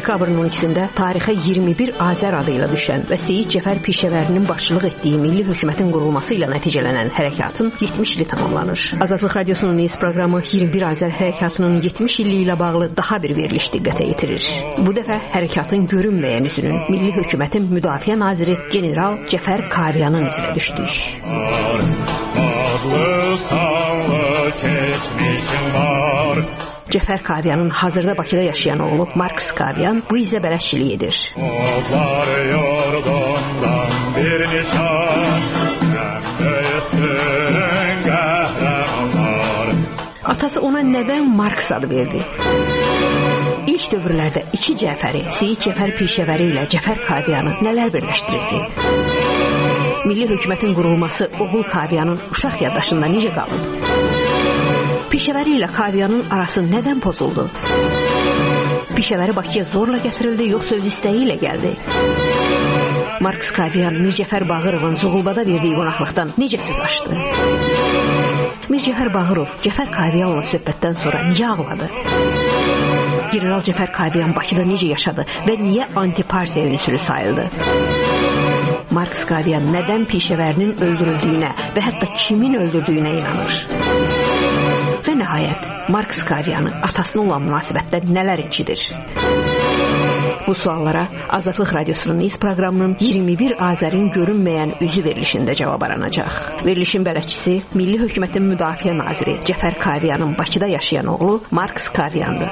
Dekabrın on ikisində tarixə iyirmi bir Azər adı ilə düşən və Seyid Cəfər Pişəvərinin başçılıq etdiyi milli hökumətin qurulması ilə nəticələnən hərəkatın yetmiş ili tamamlanır. Azadlıq Radiosunun News proqramı iyirmi bir Azər hərəkatının yetmiş illiyi ilə bağlı daha bir veriliş diqqətə yetirir. Bu dəfə hərəkatın görünməyən üzünün milli hökumətin müdafiə naziri general Cəfər Kaviyanın izinə düşdük. Cəfər Kaviyanın hazırda Bakıda yaşayan oğlu Marks Kaviyan bu izə bələdçilik edir. Atası ona nədən Marks adı verdi? İlk dövrlərdə iki Cəfəri, Seyid Cəfər Pişəvəri ilə Cəfər Kaviyanı nələr birləşdirirdi? Milli hökumətin qurulması oğul Kaviyanın uşaq yaddaşında necə qalıb? Pişəvəri ilə Kaviyanın arası nədən pozuldu? Pişəvəri Bakıya zorla gətirildi, yoxsa öz istəyi ilə gəldi? Marks Kaviyan Mircəfər Bağırovun Zoğulbada verdiyi qonaqlıqdan necə söz açdı? Mircəfər Bağırov Cəfər Kaviyanla söhbətdən sonra niyə ağladı? General Cəfər Kaviyan Bakıda necə yaşadı və niyə antipartiya ünsürü sayıldı? Marks Kaviyan nədən Pişəvərinin öldürüldüyünə və hətta kimin öldürdüyünə inanır? Və nəhayət, Marks Kaviyanı atasına olan münasibətdə nələr incidir? Bu suallara Azadlıq Radiosunun News proqramının iyirmi bir Azərin görünməyən üzü verilişində cavab aranacaq. Verilişin bələdçisi Milli Hökumətin Müdafiə Naziri Cəfər Kaviyanın Bakıda yaşayan oğlu Marks Kaviyandır.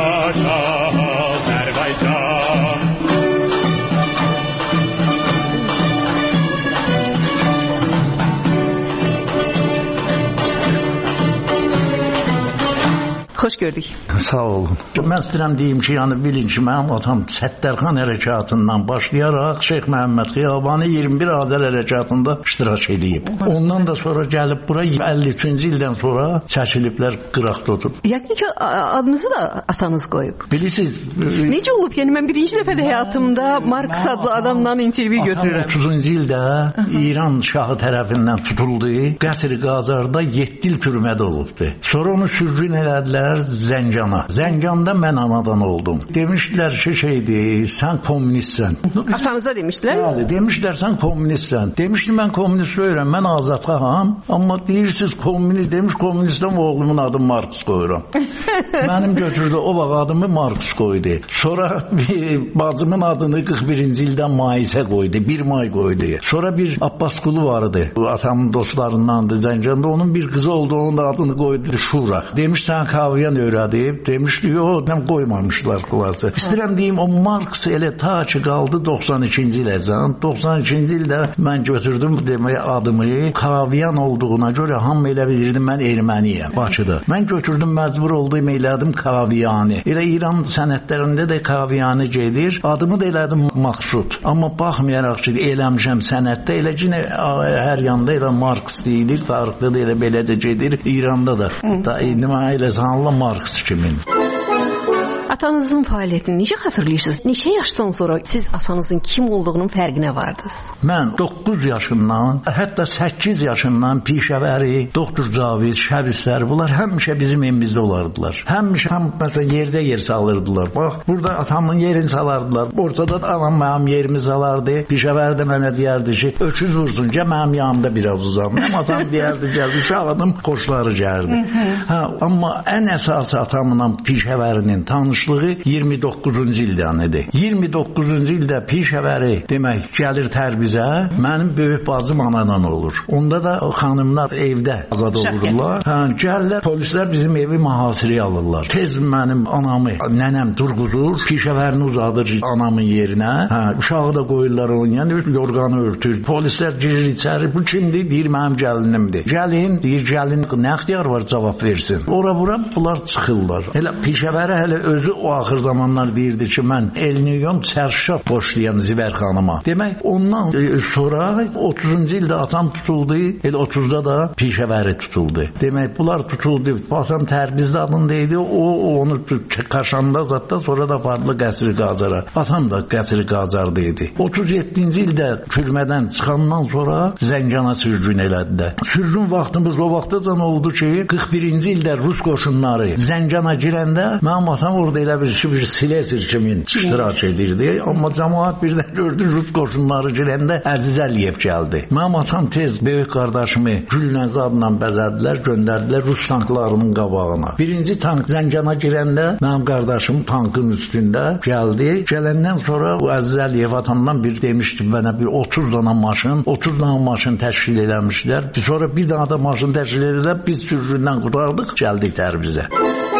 Xoş gördük. Sağ olun. Mən istəyirəm deyim ki, yəni bilin ki, mənim atam Səttərxan hərəkatından başlayaraq Şeyx Məhəmməd Xiyabani iyirmi bir Azər hərəkatında iştirak edib. Ondan da sonra gəlib bura əlli üçüncü ildən sonra çəkiliblər qıraq tutub. Yəqin ki, adınızı da atanız qoyub. Bilirsiniz. Necə olub? Yəni mən birinci dəfə də həyatımda Marks adlı adamla intervyu götürürəm. Atam otuzuncu ildə İran şahı tərəfindən tutuldu. Qəsr-i Qazarda yeddi il türmədə olubdu. Sonra onu sürgün elədilər Zəncana. Zəncanda mən anadan oldum. Demişdilər ki, şeydir, sən kommunistsən. Atanıza demişdilər? Bəli, demişdilər sən kommunistsən. Demişdim mən kommunist deyirəm, mən azadxaham. Amma deyirsiniz kommunist, demiş kommunistəm, oğlumun adı Marks qoyuram. Mənim götürdü o vaxt adımı Marks qoydu. Sonra bacımın adını qırx birinci ildə Maisə qoydu, bir may qoydu. Sonra bir Abbas qulu vardı. Bu atamın dostlarındandı Zəncanda. Onun bir qızı oldu, onun adını qoydu Şura. Demiş sən Kaviyan öyrədib, demişdi, yox, nə qoymamışlar qulası. İstəyirəm deyim, o Marks elə ta ki qaldı doxsan ikinci iləcən. doxsan ikinci ildə mən götürdüm demək adımı Kaviyan olduğuna görə hamı elə bilirdim mən erməniyəm Bakıda. Mən götürdüm, məcbur oldum, elədim Kaviyani. Elə İran sənətlərində də Kaviyani gedir. Adımı da elədim Maqsud. Amma baxmayaraq ki, eləmişəm sənətdə, elə ki, hər yanda elə Marks deyilir, tarixdə də elə belə də gedir. İranda da. Da inmə elə sanılan Marks kimin. Atanızın fəaliyyətini necə xatırlayırsınız? Neçə yaşdan sonra siz atanızın kim olduğunun fərqinə vardınız? Mən doqquz yaşından, hətta səkkiz yaşından Pişəvəri, Doktor Cavid, Şəbislər, bunlar həmişə bizim evimizdə olardılar. Həmişə həm məsələn yerdə yer salırdılar. Bax, burada atamın yerini salardılar. Ortada da anam mənim yerimi salardı. Pişəvəri də mənə deyərdi ki, öküz vursun ki, mənim yanımda biraz uzanım. Atam deyərdi, gəldi, uşağıdım, xoşları gəldi. Hə, amma ən əsası atamla Pişəvərinin tanışlığı iyirmi doqquzuncu ildən idi. iyirmi doqquzuncu ildə Pişəvəri demək gəlir Tərbizə, mənim böyük bacım anadan olur. Onda da xanımlar evdə azad olurlar. Hə, gəlirlər, polislər bizim evi mühasirəyə alırlar. Tez mənim anamı, nənəm durğuzur, Pişəvərini uzadır anamın yerinə. Hə, uşağı da qoyurlar onun, yəni yorganı örtür. Polislər girir içəri, bu kimdir? Deyir, mənim gəlinimdir. Gəlin, deyir, gəlin nə ixtiyar var cavab versin. Ora bura bunlar çıxırlar. Elə Pişəvəri hələ özü o axır zamanlar deyirdi ki, mən elini yom çərşaf boşlayan Zibər xanıma. Demək, ondan sonra otuzuncu ildə atam tutuldu, elə otuzda da Pişəvəri tutuldu. Demək, bunlar tutuldu. Atam Tərbizdə adındaydı, o onu Kaşanda zatda, sonra da apardı Qəsr-i Qazara. Atam da Qəsr-i Qazarda idi. otuz yeddinci ildə türmədən çıxandan sonra Zəncana sürgün elədilər. Sürgün vaxtımız o vaxtacan oldu ki, qırx birinci ildə Rus qoşunları Zəncana girəndə mənim atam orada elə bir şey, bir Silesir kimi iştirak edirdi. Amma cəmaət birdən gördü, Rus qoşunları girəndə Əziz Əliyev gəldi. Mənim atam tez böyük qardaşımı Gülnəz adla bəzədilər, göndərdilər Rus tanklarının qabağına. Birinci tank Zəngana girəndə mənim qardaşım tankın üstündə gəldi. Gələndən sonra o Əziz Əliyev atamdan bir demişdi mənə, bir otuz dana maşın, otuz dana maşın təşkil eləmişlər. Sonra bir dana da maşın təşkil edilib, biz sürgündən qurtardıq, gəldik Tərbizə.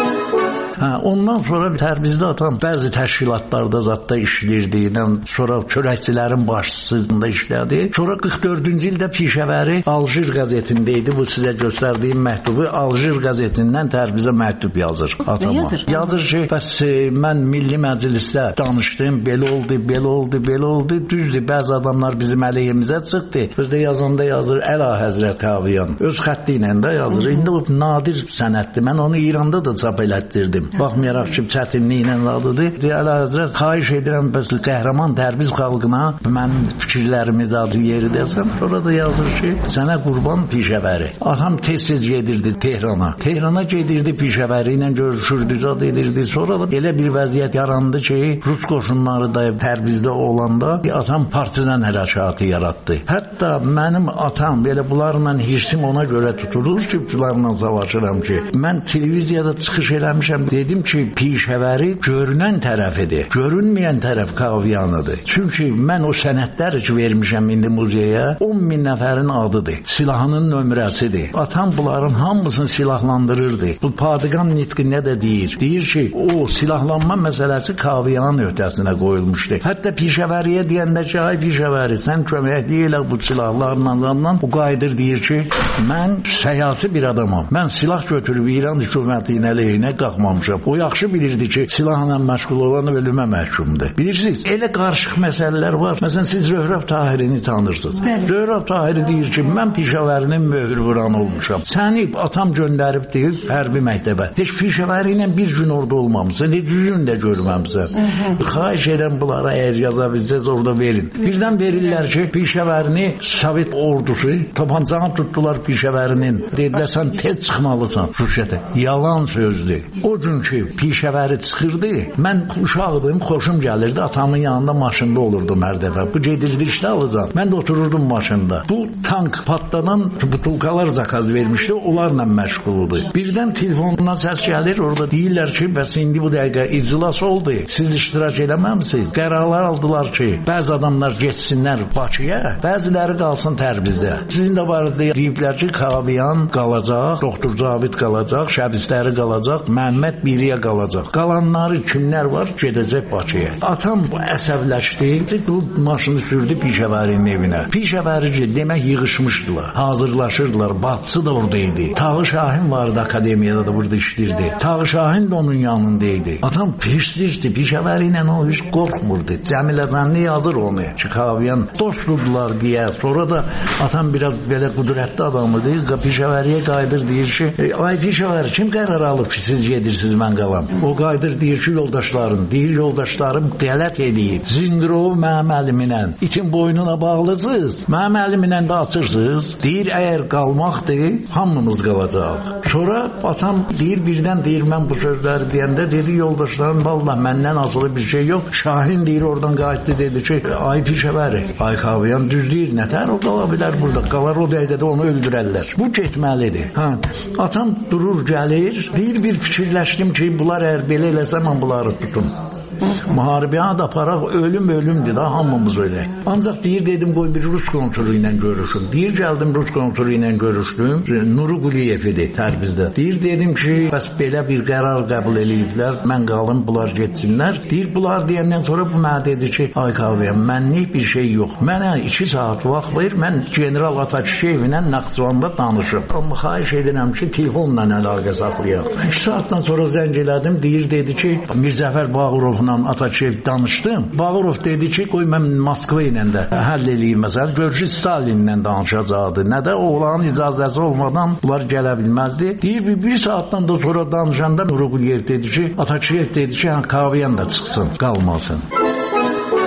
Hə, ondan sonra Tərbizdə atam bəzi təşkilatlarda zətdə işləyirdi. Sonra çörəkçilərin başçısında işlədi. Sonra qırx dördüncü ildə Pişəvəri Aljir qəzetində idi. Bu sizə göstərdiyim məktubu Aljir qəzetindən Tərbizə məktub yazır atama. Yazır? Yazır ki, bəs mən Milli Məclisdə danışdım, belə oldu, belə oldu, belə oldu. Düzdür, bəzi adamlar bizim əleyhimizə çıxdı. Özdə yazanda yazır Əla Həzrət Kaviyan. Öz xətti ilə də yazır. İndi o nadir sənətdir. Mən onu İranda da çap elətdirdim. Baxmayaraq ki, çətinliklə adıdır. Əla Həzrət, xahiş edirəm, bəs qəhrəman Tərbiz xalqına mənim fikirlərimiz adı yeri desən. Sonra da yazır ki, sənə qurban Pişəvəri. Atam tez-tez gedirdi Tehrana. Tehrana gedirdi Pişəvəri ilə görüşürdü, zad edirdi. Sonra da elə bir vəziyyət yarandı ki, Rus qoşunları da Tərbizdə olanda atam partizan hərəkatı yaratdı. Hətta mənim atam belə bunlarla hirsim ona görə tutulur ki, bunlarla savaşıram ki, mən televiziyada çıxış eləmişəm. Dedim ki, Pişəvəri görünən tərəfidir. Görünməyən tərəf Kaviyanıdır. Çünki mən o sənədlər ki vermişəm indi muzeyə, on min nəfərin adıdır. Silahının nömrəsidir. Atam bunların hamısını silahlandırırdı. Bu Padigan nitqində də deyir. Deyir ki, o silahlanma məsələsi Kaviyanın öhdəsinə qoyulmuşdu. Hətta Pişəvəriyə deyəndə ki, ay Pişəvəri, sən köməkli elə bu silahlarla adamdan o qayıdır deyir ki, mən səyasi bir adamam. Mən silah götürüb İran hökumətinin əleyhinə qalxmamışam. O yaxşı bilirdi ki, silahla məşğul olan ölümə məhkumdur. Bilirsiniz, elə qarışıq məsələlər var. Məsələn, siz Röhrəb Tahirini tanırsınız. Röhrəb Tahiri deyir ki, mən Pişəvərinin möhür vuran olmuşam. Səni atam göndərib deyir, hərbi məktəbə. Heç Pişəvəri ilə bir gün orada olmamısan, heç gün də görməmsən. Xahiş edən bunlara əgər yaza bilsəz orada verin. Birdən verirlər ki, Pişəvərini Sovet ordusu tapancanı tutdular Pişəvərinin. Dedilər, sən tez çıxmalısan Rüşətə. Yalan sözdür. O gün ki, Pişəvəri çıxırdı, mən uşaqdım, xoşum gəlirdi, atamın yanında maşında olurdum hər dəfə. Bu gedirdi işdə alacaq. Mən də otururdum maşında. Bu tank patlanan butulkalar zakaz vermişdi, onlarla məşğuldu. Birdən telefonuna səs gəlir, orada deyirlər ki, bəs indi bu dəqiqə iclas oldu, siz iştirak eləməmsiniz. Qərarlar aldılar ki, bəzi adamlar getsinlər Bakıya, bəziləri qalsın Tərbizdə. Sizin də barədə deyiblər ki, Kaviyan qalacaq, Doktor Cavid qalacaq, Şəbisləri qalacaq, Məhəmməd biriyə qalacaq. Qalanları kimlər var? Gedəcək Bakıya. Atam əsəbləşdi, bu maşını sürdü Pişəvərinin evinə. Pişəvəri demək yığışmışdılar, hazırlaşırdılar. Bacısı da oradaydı. Tağı Şahin vardı akademiyada da burada işləyirdi. Tağı Şahin də onun yanındaydı. Atam pirsdirdi, Pişəvəri ilə o hiç qorxmurdu. Cəmilə Zanli yazır onu. Kaviyan dostdular deyə. Sonra da atam biraz belə qudrətli adamıdır. Pişəvəriyə qayıdır deyir ki, ay Pişəvəri kim qərar alıb ki siz gedirsiniz mən qalam. O qayıdır deyir ki yoldaşlarım, deyir yoldaşlarım qələt edib. Zingirov mənim əlimlə itin boynuna bağlısınız. Mənim əlimlə də açırsınız. Deyir əgər qalmaqdır, hamımız qalacaq. Sonra atam deyir birdən deyir mən bu sözləri deyəndə dedi yoldaşlarım vallahi məndən asılı bir şey yox. Şahin deyir oradan qayıtdı dedi ki ay Pişəvəri, ay Kaviyan düz deyir nətər o qala bilər burada. Qalar o dəqiqədə onu öldürərlər. Bu getməlidir. Hə. Atam durur gəlir, deyir bir fikirləşdim ki bunlar əgər belə eləsə mən bunları tutum. Müharibəyə də aparaq, ölüm ölümdür da, hamımız ölək. Ancaq deyir, dedim, qoy bir Rus konsulu ilə görüşüm. Deyir, gəldim Rus konsulu ilə görüşdüm. Nuru Quliyev idi Tərbizdə. Deyir, dedim ki, bəs belə bir qərar qəbul eləyiblər, mən qalım, bunlar getsinlər. Deyir, bunlar deyəndən sonra bu mənə dedi ki, ay Kaviyan, mənlik bir şey yox. Mənə iki saat vaxt verir, mən General Atakişiyevlə Naxçıvanda danışım. Amma xahiş edirəm ki, telefonla əlaqə saxlayaq. İki saatdan sonra zəng elədim, deyir, dedi ki, Mirzəfər Bağırovla Atakişiyev danışdım. Bağırov dedi ki, qoy mən Moskva ilə də həll eləyim məsələn, görüşü Stalinlə danışacaqdı. Nə də oğlanın icazəsi olmadan bunlar gələ bilməzdi. Deyir, bir, bir saatdan da sonra danışanda Nuru Quliyev dedi ki, Atakişiyev dedi ki, Kaviyan da çıxsın, qalmasın. O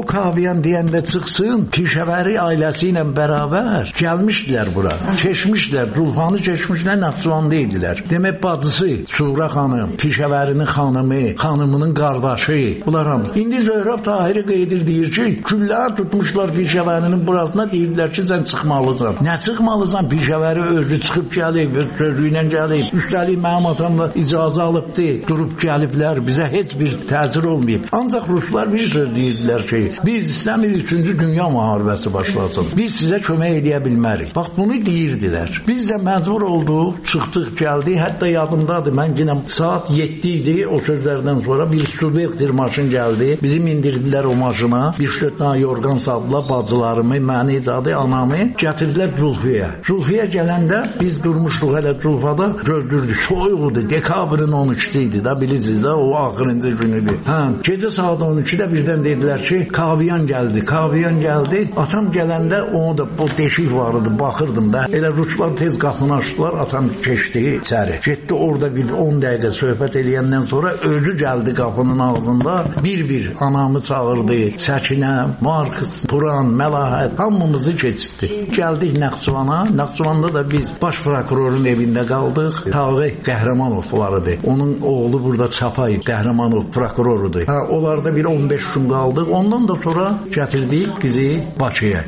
Kaviyan deyəndə çıxsın, Pişəvəri ailəsi ilə bərabər gəlmişdilər bura. Keçmişdilər, Zulfanı keçmişlər, Naxçıvanda idilər. Demək bacısı Sura xanım, Pişəvərinin xanımı, xanımının qardaşı, bunlar hamı. İndi Zöhrab Tahiri qeydir deyir ki, küllər tutmuşlar Pişəvərinin burasına, deyirlər ki, sən çıxmalısan. Nə çıxmalısan? Pişəvəri özü çıxıb gəlib, öz sözlüylə gəlib. Üstəlik mənim atamla icazə alıbdı, durub gəliblər, bizə heç bir təsir olmayıb. Ancaq Ruslar bir söz deyirdilər ki, biz istəmirik üçüncü dünya müharibəsi başlasın. Biz sizə kömək edə bilmərik. Bax, bunu deyirdilər. Biz də məcbur olduq, çıxdıq, gəldik. Hətta yadımdadır, mən yenə saat yeddi idi, o sözlərdən sonra bir Studektir maşın gəldi. Bizim indirdilər o maşına. Bir dörd tane yorgan saldılar, bacılarımı, məni, cadı, anamı gətirdilər Zulfiyə. Zulfiyə gələndə biz durmuşduq hələ Zulfada, gördürdük. Soyuqdur, dekabrın on üçüsü idi da, bilirsiniz də, o axırıncı günüdür. Hə, gecə saat on üçdə birdən dedilər ki, Kaviyan gəldi, Kaviyan gəldi. Atam gələndə onu da bu deşik vardı, baxırdım da. Elə Ruslar tez qapını açdılar, atam keçdi içəri. Getdi orada bir on dəqiqə söhbət eləyəndən sonra özü gəldi qapının ağzında. Bir-bir anamı çağırdı. Səkinə, Markız, Turan, Məlahət hamımızı keçdi. Gəldik Naxçıvana. Naxçıvanda da biz baş prokurorun evində qaldıq. Tağək Qəhrəmanov vardı. Onun oğlu burada Çapay Qəhrəmanov prokurorudur. Ha, onlarda bir on beş gün qaldıq. Ondan da sonra gətirdik bizi Bakıya.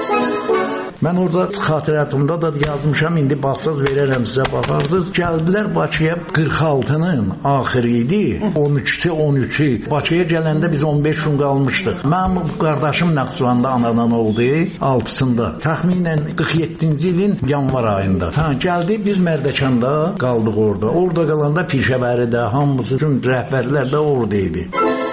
Mən orada xatirətimdə də yazmışam, indi baxsaz verərəm sizə, baxarsınız. Gəldilər Bakıya, qırx altının axırı idi, on üçü, on üçü. Bakıya gələndə biz on beş gün qalmışdıq. Mənim qardaşım Naxçıvanda anadan oldu, altısında. Təxminən qırx yeddinci ilin yanvar ayında. Hə, gəldi, biz Mərdəkanda qaldıq orada. Orada qalanda Pişəvəridə, hamısı, tüm rəhbərlər də orada idi.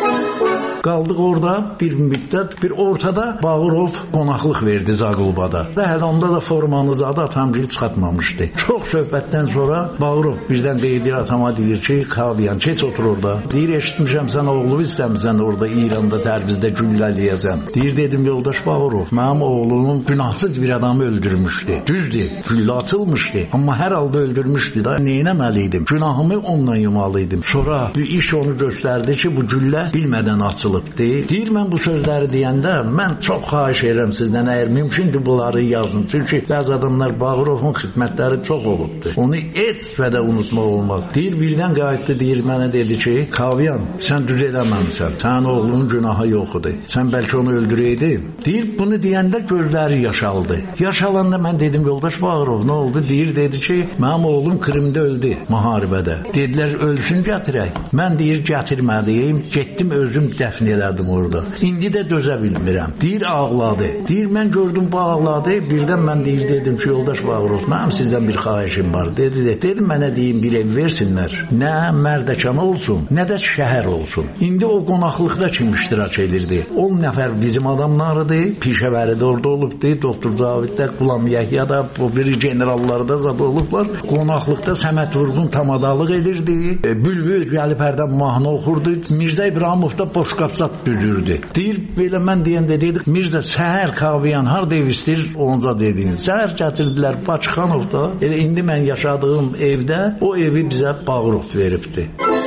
Qaldıq orada bir müddət, bir ortada Bağırov qonaqlıq verdi Zaqulbada. Və hələ onda da formanızı adı atam geri çıxartmamışdı. Çox söhbətdən sonra Bağırov birdən deyir, atama deyir ki, Kaviyan, keç otur orada. Deyir, eşitmişəm sən oğlu istəmirsən orada İranda Tərbizdə güllələyəcəm. Deyir, dedim, yoldaş Bağırov, mənim oğlunun günahsız bir adamı öldürmüşdü. Düzdür, güllə açılmışdı. Amma hər halda öldürmüşdü da, neynəməliydim? Günahımı onunla yumalıydım. Sonra bir iş onu göstərdi ki, bu güllə bilmədən açılıb. Deyir, mən bu sözləri deyəndə mən çox xahiş edirəm sizdən, əgər mümkündür bunları yazın. Çünki bəzi adamlar Bağırovun xidmətləri çox olubdur. Onu et və də unutmaq olmaz. Deyir, birdən qayıtdı, deyir, mənə dedi ki, Kaviyan, sən düz edəməmsən. Sənin oğlunun günahı yoxudur. Sən bəlkə onu öldürəydin. Deyir, bunu deyəndə gözləri yaşaldı. Yaşalanda mən dedim, yoldaş Bağırov, nə oldu? Deyir, dedi ki, mənim oğlum Krimdə öldü müharibədə. Dedilər, ölsün gətirək. Mən deyir, gətirmədiyim, getdim özüm dəfn elədim orada. İndi də dözə bilmirəm. Deyir, ağladı. Deyir, mən gördüm bu ağladı. Birdən mən deyir, dedim ki, yoldaş Bağırov, mənim sizdən bir xahişim var. Dedi, de, dedim, mənə deyim, bir ev versinlər. Nə Mərdəkan olsun, nə də şəhər olsun. İndi o qonaqlıqda kim iştirak edirdi? on nəfər bizim adamlarıdır. Pişəvəri də orada olubdu. Doktor Caviddə, Qulam Yəhya da, bu bir generalları da zad olublar. Qonaqlıqda Səməd Vurğun tamadalıq edirdi. E, Bülbül gəlib hərdən mahnı oxurdu. Mirzə İbrahimov da boşqabsat düzürdü. Deyir, belə mən deyəndə dedik, Mirzə səhər Kaviyan harda ev istir, onca dediniz. Səhər gətirdilər Bakıxanovda. Elə indi mən yaşadığım evdə o evi bizə Bağırov veribdi.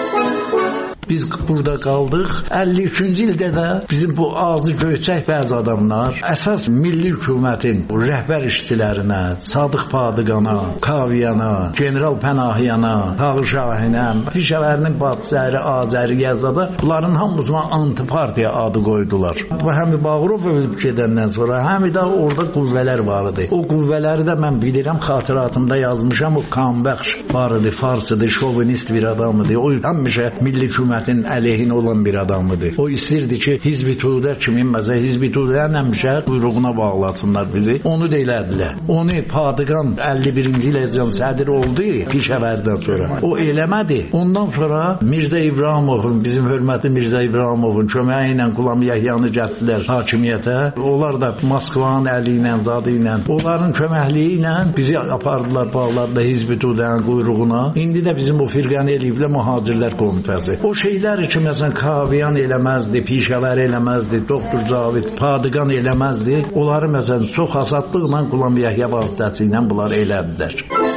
Biz burada qaldıq. əlli üçüncü ildə də bizim bu ağzı göyçək bəzi adamlar əsas milli hökumətin rəhbər işçilərinə, Sadıq Padıqana, Kaviyana, General Pənahiyana, Tağır Şahinə, Pişəvərinin bacıları, Azəri, Yazada bunların hamısına antipartiya adı qoydular. Bu həmi Bağırov ölüb gedəndən sonra həmi də orada qüvvələr var idi. O qüvvələri də mən bilirəm, xatirətimdə yazmışam. O Kanbəxş var idi, farsıdır, şovinist bir adamıdır. O həmişə milli hökumət əleyhinə olan bir adamıdır. O istirdi ki, Hizb-i Tudə kimin məzə, Hizb-i Tudənin həmişə quyruğuna bağlasınlar bizi. Onu da elədilər. Onu Padıqan əlli birinci iləcən sədr oldu Pişəvərdən sonra. O eləmədi. Ondan sonra Mirzə İbrahimovun, bizim hörmətli Mirzə İbrahimovun köməyi ilə Qulam Yəhyanı gətirdilər hakimiyyətə. Onlar da Moskvanın əli ilə, zadı ilə, onların köməkliyi ilə bizi apardılar, bağladılar Hizb-i Tudənin quyruğuna. İndi də bizim o firqəni eləyiblər Mühacirlər Komitəsi. O şey şeylər ki, məsələn, Kaviyan eləməzdi, Pişəvər eləməzdi, Doktor Cavid, Padıqan eləməzdi. Onları məsələn çox asadlıqla Qulam Yəhya vasitəsilə bunlar elədilər.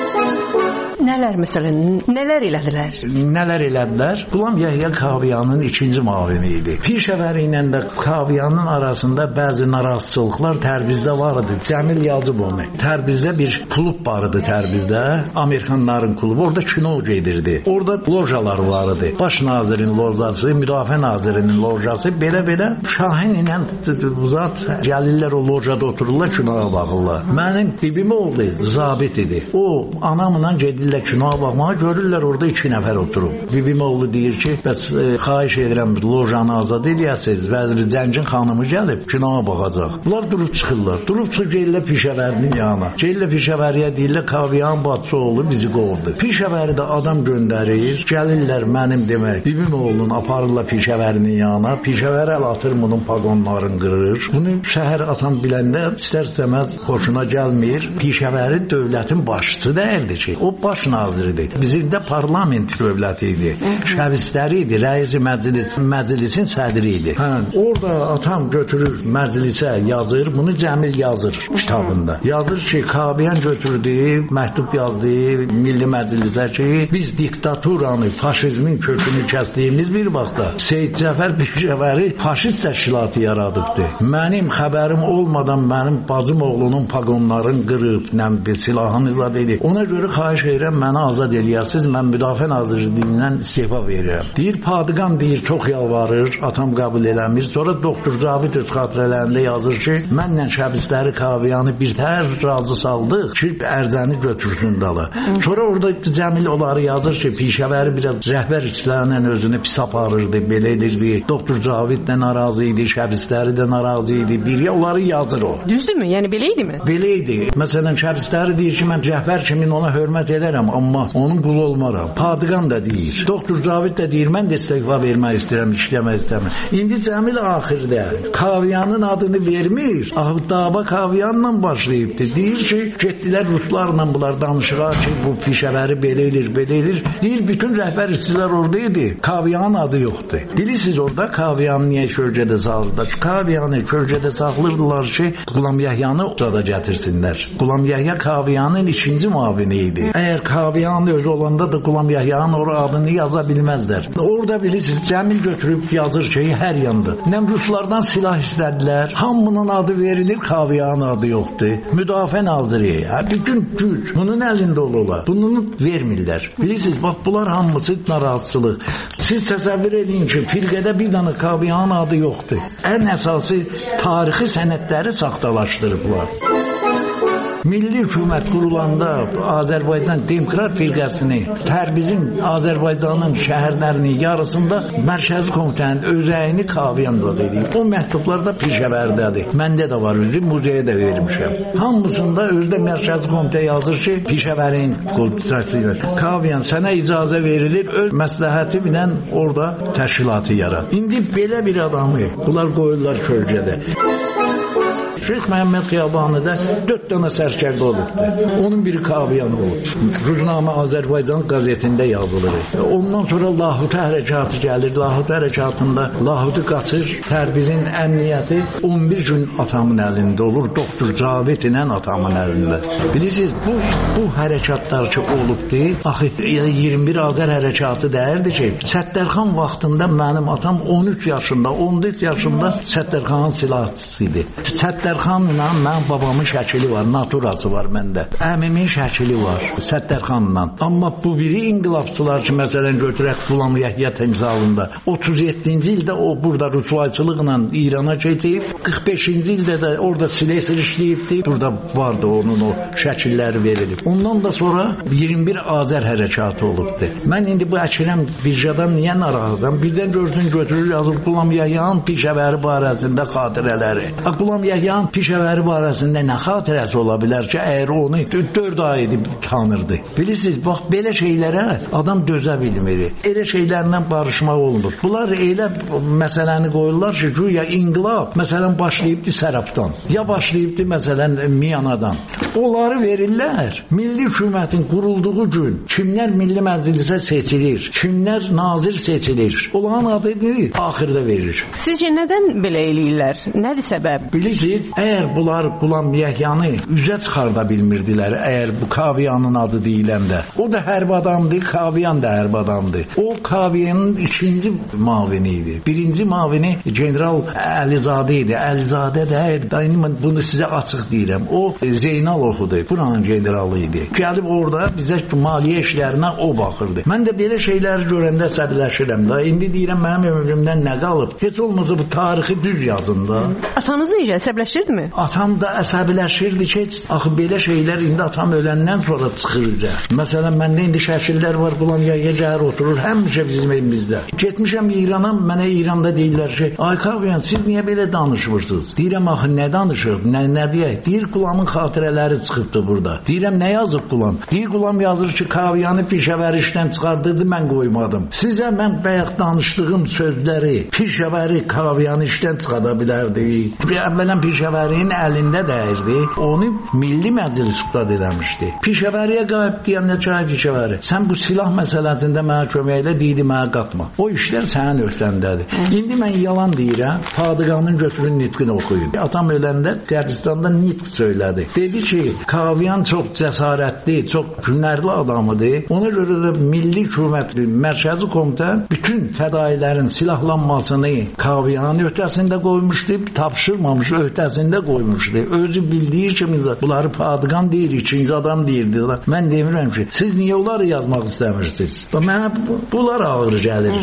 Nələr məsələn, nələr elədilər? Nələr elədilər? Qulam Yəhya Kaviyanın ikinci müavini idi. Pişəvəri ilə də Kaviyanın arasında bəzi narazıçılıqlar Tərbizdə var idi. Cəmil Yazıbovu. Tərbizdə bir klub var idi Tərbizdə, Amerikanların klubu. Orada kino gedirdi. Orada lojalar var idi. Baş nazirin lojası, Müdafiə nazirinin lojası, belə-belə Şahin ilə uzat gəlirlər o lojada otururlar, kinoya baxırlar. Mənim bibim oldu, zabit idi. O anamla gedirlər kinoya baxmağa, görürlər orada iki nəfər oturub. Bibim oğlu deyir ki, bəs e, xahiş edirəm lojanı azad edəsiniz, Vəzir Zəncin xanımı gəlib kinoya baxacaq. Bunlar durub çıxırlar. Durub çıxır gəlirlər Pişəvərinin yanına. Gəlirlər Pişəvəriyə deyirlər Kaviyan bacısı oğlu bizi qovdu. Pişəvəri də adam göndərir. Gəlirlər mənim demək. Bibim oğlunu aparırlar Pişəvərinin yanına. Pişəvər əl atır bunun paqonlarını qırır. Bunu şəhər atam biləndə istər-istəməz xoşuna gəlmir. Pişəvəri dövlətin başçısı deyildi ki, o baş naziridir. Bizim də parlament dövləti idi. Şəvistləri idi, rəis məclis, məclisin sədri idi. Hə, orada atam götürür məclisə yazır, bunu Cəmil yazır kitabında. Yazır ki, Kaviyan götürdü, məktub yazdı Milli Məclisə ki, biz diktaturanı, faşizmin kökünü kəsdiyimiz bir vaxtda Seyid Cəfər Pişəvəri faşist təşkilatı yaradıbdı. Mənim xəbərim olmadan mənim bacım oğlunun paqonlarını qırıb, nə bir silahını dedi. Ona görə xahiş edirəm məni azad eləyəsiniz, mən Müdafiə Nazirliyindən istefa verirəm. Deyir, Padıqan deyir, çox yalvarır, atam qəbul eləmir. Sonra Doktor Cavid öz xatirələrində yazır ki, mənlə şəbisləri Kaviyanı bir tər razı saldıq ki, Ərzəni götürsün dala. Sonra orada Cəmil onları yazır ki, Pişəvəri biraz rəhbər işlərlə özünü pis aparırdı, belə edirdi. Doktor Cavid də narazı idi, şəbisləri də narazı idi. Bir ya onları yazır o. Düzdürmü? Yəni belə idimi? Belə idi. Məsələn, şəbisləri deyir ki, mən Cəfər kimin ona hörmət edərəm, amma onun qulu olmaram. Padıqan da deyir. Doktor Cavid də deyir, mən də istifa vermək istəyirəm, işləmək istəmirəm. İndi Cəmil axirdə Kaviyanın adını vermir. Dava Kaviyanla başlayıbdı. Deyir ki, getdilər ruslarla bunlar danışığa ki, bu Pişəvəri belə edir, belə edir. Deyir, bütün rəhbər işçilər oradaydı. Kaviyanın adı yoxdur. Bilirsiniz orada Kaviyanı niyə kölgədə saxladılar? Kaviyanı kölgədə saxlayırdılar ki, Qulam Yəhyanı orada gətirsinlər. Qulam Yəhya Kaviyanın ikinci müavini idi. Əgər Kaviyanın özü olanda da Qulam Yəhyanın orada adını yaza bilməzlər. Orada bilirsiniz, Cəmil götürüb yazır ki, hər yanda. Nəm ruslardan silah istədilər. Hamının adı verilir, Kaviyanın adı yoxdur. Müdafiə naziri, bütün güc bunun əlində olurlar. Bunu vermirlər. Bilirsiniz, bax, bunlar hamısı narazıçılıq. Siz təsəvvür edin ki, firqədə bir dənə Kaviyanın adı yoxdur. Ən əsası tarixi sənədləri saxtalaşdırıblar. Milli hökumət qurulanda Azərbaycan Demokrat firqəsini Tərbizin Azərbaycanın şəhərlərinin yarısında Mərkəzi Komitənin özəyini Kaviyan da dedi. O məktublar da Pişəvərdədir. Məndə də var, özü muzeyə də vermişəm. Hamısında özdə Mərkəzi Komitə yazır ki, Pişəvərin komitəsidir. Kaviyan sənə icazə verilir, öz məsləhəti ilə orada təşkilatı yarat. İndi belə bir adamı bunlar qoyurlar kölgədə. Şeyx Məhəmməd Xiyabanıda dörd dənə sərkərdə olubdu. Onun biri Kaviyan olub. Ruznamə Azərbaycan qəzetində yazılır. Ondan sonra Lahut hərəkatı gəlir. Lahut hərəkatında Lahutu qaçır. Tərbizin əmniyyəti on bir gün atamın əlində olur. Doktor Cavid ilə atamın əlində. Bilirsiniz, bu, bu hərəkatlar ki olubdu, axı iyirmi bir Azər hərəkatı deyirdi ki, Səttərxan vaxtında mənim atam on üç yaşında, on dörd yaşında Səttərxanın silahçısı idi. Səttər Səttərxanla mənim babamın şəkili var, naturası var məndə. Əmimin şəkili var Səttərxanla. Amma bu biri inqilabçılar ki, məsələn götürək Qulam Yəhya timsalında otuz yeddinci ildə o burada rüsvayçılıqla İrana keçib, qırx beşinci ildə də orada silesir işləyibdi. Burada vardı onun o şəkilləri verilib. Ondan da sonra iyirmi bir Azər hərəkatı olubdu. Mən indi bu Əkirəm Birjadan niyə narahatam? Birdən gördün götürür yazır Qulam Yəhyanın Pişəvəri barəsində xatirələri. Qulam Yəhyanın Xaviyan Pişəvəri barəsində nə xatirəsi ola bilər ki, əgər onu dörd ay edib tanırdı. Bilirsiniz, bax, belə şeylərə adam dözə bilmir. Elə şeylərlə barışmaq olmur. Bunlar elə məsələni qoyurlar ki, güya inqilab, məsələn, başlayıbdı Sərabdan, ya başlayıbdı, məsələn, Miyanadan. Onları verirlər. Milli hökumətin qurulduğu gün kimlər Milli Məclisə seçilir, kimlər nazir seçilir, onların adıdır, axırda verir. Sizcə nədən belə eləyirlər? Nədir səbəb? Bilirsiniz, əgər bunlar Qulam Yəhyanı üzə çıxarda bilmirdilər, əgər bu Kaviyanın adı deyiləndə, o da hərb adamdır, Kaviyan da hərb adamdır. O Kaviyanın ikinci mavini idi. Birinci mavini General Əlizadə idi. Əlizadə də, daima bunu sizə açıq deyirəm, o Zeynalovudur, buranın generalı idi. Gəlib orada bizə maliyyə işlərinə o baxırdı. Mən də belə şeyləri görəndə əsəbləşirəm da. İndi deyirəm, mənim ömrümdən nə qalıb? Heç olmasa bu tarixi düz yazın da. Atanız necə əsəbləşirdimi? Atam da əsəbləşirdi ki, axı belə şeylər indi atam öləndən sonra çıxır üzə. Məsələn, məndə indi şəkillər var, bulan yaya gəlir oturur, həmişə bizim evimizdə. Getmişəm İrana, mənə İranda deyirlər ki, ay Kaviyan, siz niyə belə danışmırsınız? Deyirəm, axı nə danışır? Nə, nə deyək? Deyir, Qulamın xatirələri çıxıbdı burada. Deyirəm, nə yazıb Qulam? Deyir, Qulam yazır ki, Kaviyanı Pişəvəri işdən çıxardırdı, mən qoymadım. Sizə mən bayaq danışdığım sözləri, Pişəvəri Kaviyanı işdən çıxarda bilərdi. Əvvələn Pişəvərinin əlində dəyirdi, onu Milli Məclis qüdad eləmişdi. Pişəvəriyə qayıb deyəndə çay Pişəvəri, sən bu silah məsələsində mənə köməklə deydi, mənə qatma. O işlər sənin öhdəndədir. İndi mən yalan deyirəm, Fadıqanın götürün nitqini oxuyun. Atam öləndə Qəbristanda nitq söylədi. Dedi ki, Kaviyan çox cəsarətli, çox hünərli adamıdır. Ona görə də Milli Hökumətli Mərkəzi Komitə bütün fədailərin silahlanmasını Kaviyanın öhdəsində qoymuşdu, tapşırmamış öhdəsində qoymuşdu. Özü bildiyi kimi bunları Fadıqan deyir, ikinci adam deyirdi. Mən demirəm ki, siz niyə onları yazmaq istəmirsiniz? Mənə bunlar ağır gəlir.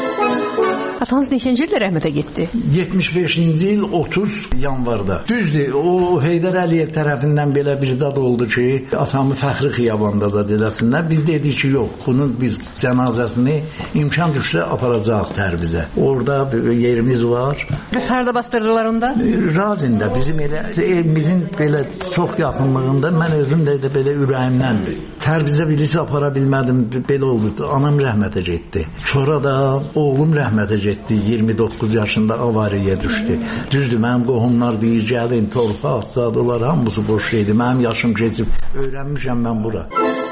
Atanız neçənci ildə rəhmətə getdi? yetmiş beşinci il otuz yanvarda. Düzdür, o Heydər Əliyev tərəfindən belə bir dad oldu ki, atamı Fəxri Xiyabanda da eləsinlər. Biz dedik ki, yox, bunun biz cənazəsini imkan düşsə aparacaq Tərbizə. Orada yerimiz var. Bəs harda bastırırlar onda? Razində, bizim elə evimizin belə çox yaxınlığında, mən özüm də belə ürəyimdəndir. Tərbizə bilisi apara bilmədim, belə oldu. Anam rəhmətə getdi. Sonra da oğlum rəhmətə getdi. iyirmi doqquz yaşında avariyə düşdü. Düzdür, mənim qohumlar deyir, gəlin, torpaq, zadılar, hamısı boş şeydi. Mənim yaşım keçib, öyrənmişəm mən bura.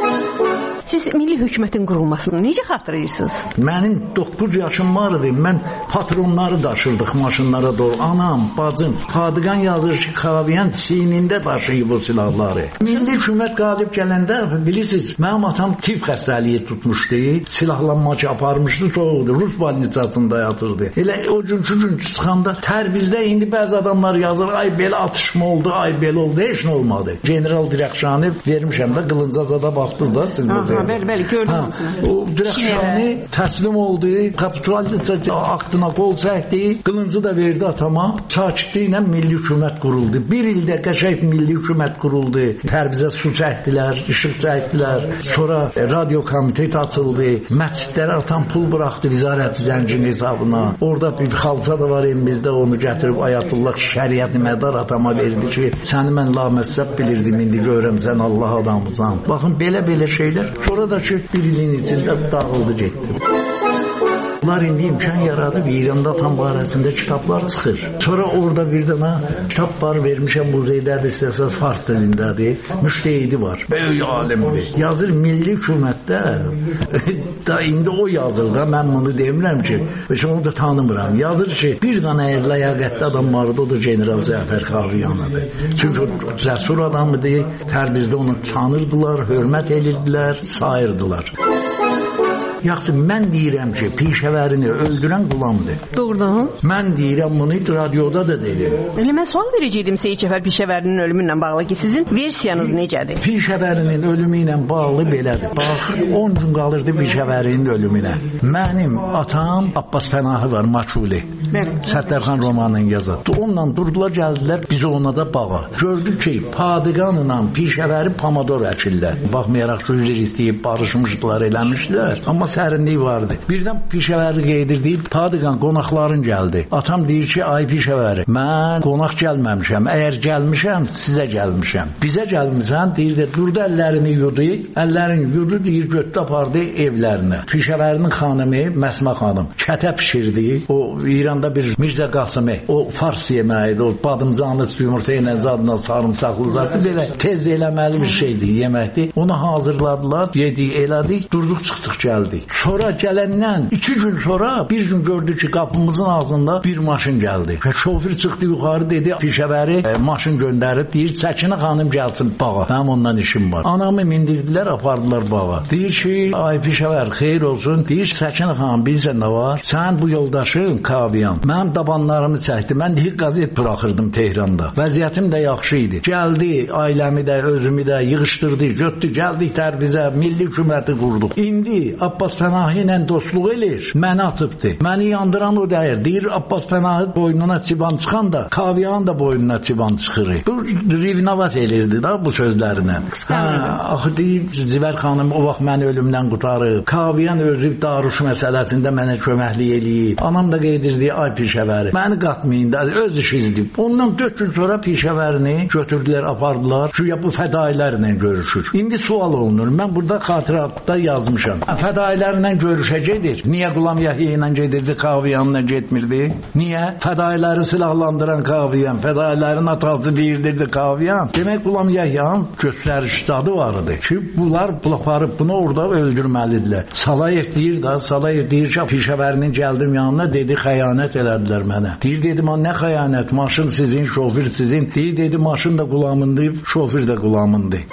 Siz milli hökumətin qurulmasını necə xatırlayırsınız? Mənim doqquz yaşım var idi. Mən patronları daşırdıq maşınlara doğru. Anam, bacım, Fadıqan yazır ki, Kaviyan çiynində daşıyıb o silahları. Milli hökumət qalib gələndə, bilirsiniz, mənim atam tif xəstəliyi tutmuşdu. Silahlanma ki, aparmışdı, soğuqdu. Rus balnicasında yatırdı. Elə o günkü gün çıxanda Tərbizdə indi bəzi adamlar yazır, ay belə atışma oldu, ay belə oldu, heç nə olmadı. General Dirəxşanı vermişəm də, Qılıncazada baxdınız da siz burada. Bəli, bəli, gördüm hamısını. O Dirəxşanı təslim oldu, kapitulyasiya aktına qol çəkdi, qılıncı da verdi atama. Sakitliklə milli hökumət quruldu. Bir ildə qəşəng milli hökumət quruldu. Tərbizə su çəkdilər, işıq çəkdilər. Sonra radio komiteti açıldı. Məscidlərə atam pul buraxdı vizarəti zəngin hesabına. Orada bir xalça da var elimizdə, onu gətirib Ayətullah Şəriət Mədar atama verdi ki, səni mən laməssəb bilirdim, indi görürəm sən Allah adamısan. Baxın, belə-belə şeylər. Sonra da ki, bir ilin içində dağıldı, getdi. Bunlar indi imkan yaradıb, İranda atam barəsində kitablar çıxır. Sonra orada bir dənə kitab var, vermişəm muzeylərdə, istəsəz fars dilindədir. Müştehidi var, böyük alimdir. Yazır milli hökumətdə, da indi o yazır da, mən bunu demirəm ki, heç onu da tanımıram. Yazır ki, bir dənə ləyaqətli adam vardı, o da General Cəfər Kaviyanıdır. Çünki o cəsur adamıdır, Tərbizdə onu tanırdılar, hörmət edirdilər, sayırdılar. Yaxşı, mən deyirəm ki, Pişəvərini öldürən Qulamdır. Doğrudan? Mən deyirəm, bunu radioda da dedim. Elə mən sual verəcəydim Seyid Cəfər Pişəvərinin ölümü ilə bağlı ki, sizin versiyanız necədir? Pişəvərinin ölümü ilə bağlı belədir. Bax, on gün qalırdı Pişəvərinin ölümünə. Mənim atam Abbas Pənahı var, Maçuli. Səttarxan romanını yazır. Onunla durdular, gəldilər, biz ona da bağa. Gördük ki, Fadıqanla Pişəvəri Pamador əkirlər. Baxmayaraq ki, üzr istəyib barışmışdılar, eləmişdilər. Amma sərinlik vardı. Birdən pişəvəri qeydir deyib, Padiqan qonaqların gəldi. Atam deyir ki, ay pişəvəri, mən qonaq gəlməmişəm. Əgər gəlmişəm, sizə gəlmişəm. Bizə gəlmişsən, deyir də, burada əllərini yudu, əllərini yudu, deyir, götdü apardı evlərinə. Pişəvərinin xanımı, Məsmə xanım, kətə pişirdi. O İranda bir Mirzə Qasımı, o fars yeməyidir, o badımcanlı yumurta ilə zadla sarımsaqlı zadı, belə tez eləməli bir şeydir, yeməkdir. Onu hazırladılar, yedik, elədik, durduq, çıxdıq, gəldik. Sonra gələndən iki gün sonra bir gün gördük ki, qapımızın ağzında bir maşın gəldi. Şoför çıxdı yuxarı, dedi, pişəvəri e, maşın göndərib, deyir, Səkinə xanım gəlsin bağa. Mənim ondan işim var. Anamı mindirdilər, apardılar bağa. Deyir ki, ay pişəvər, xeyir olsun. Deyir, Səkinə xanım, bilirsən nə var? Sən bu yoldaşın Kaviyan. Mənim dabanlarımı çəkdi. Mən deyir, qazet buraxırdım Tehranda. Vəziyyətim də yaxşı idi. Gəldi, ailəmi də, özümü də yığışdırdı, götdü, gəldik Tərbizə, milli hökuməti qurduq. İndi Abbas Pənahi ilə dostluq elir, məni atıbdı. Məni yandıran o dəyir. Deyir, Abbas Pənahi boynuna çiban çıxan da, Kaviyan da boynuna çiban çıxır. Bu rivnavat elirdi da bu sözlərinə. Hə, axı deyib, Zivər xanım o vaxt məni ölümdən qutarıb. Kaviyan özü daruş məsələsində mənə köməklik eləyib. Anam da qeydirdi, ay pişəvəri. Məni qatmayın da, öz işidir. Ondan dörd gün sonra pişəvərini götürdülər, apardılar. Güya bu fədailərlə görüşür. İndi sual olunur. Mən burada xatirətdə yazmışam. Fədailərlə görüşə gedir. Niyə Qulam Yəhya ilə gedirdi, Kaviyanla getmirdi? Niyə? Fədailəri silahlandıran Kaviyan, fədailərin atası deyirdi Kaviyan. Demək Qulam Yəhyanın göstəriş dadı vardı ki, bunlar aparıb bunu orada öldürməlidirlər. Salayev deyir da, Salayev deyir ki, pişəvərinin gəldim yanına, dedi, xəyanət elədilər mənə. Deyir, dedim, nə xəyanət? Maşın sizin, şoför sizin. Deyir, dedi, maşın da Qulamındır, şoför də Qulamındır.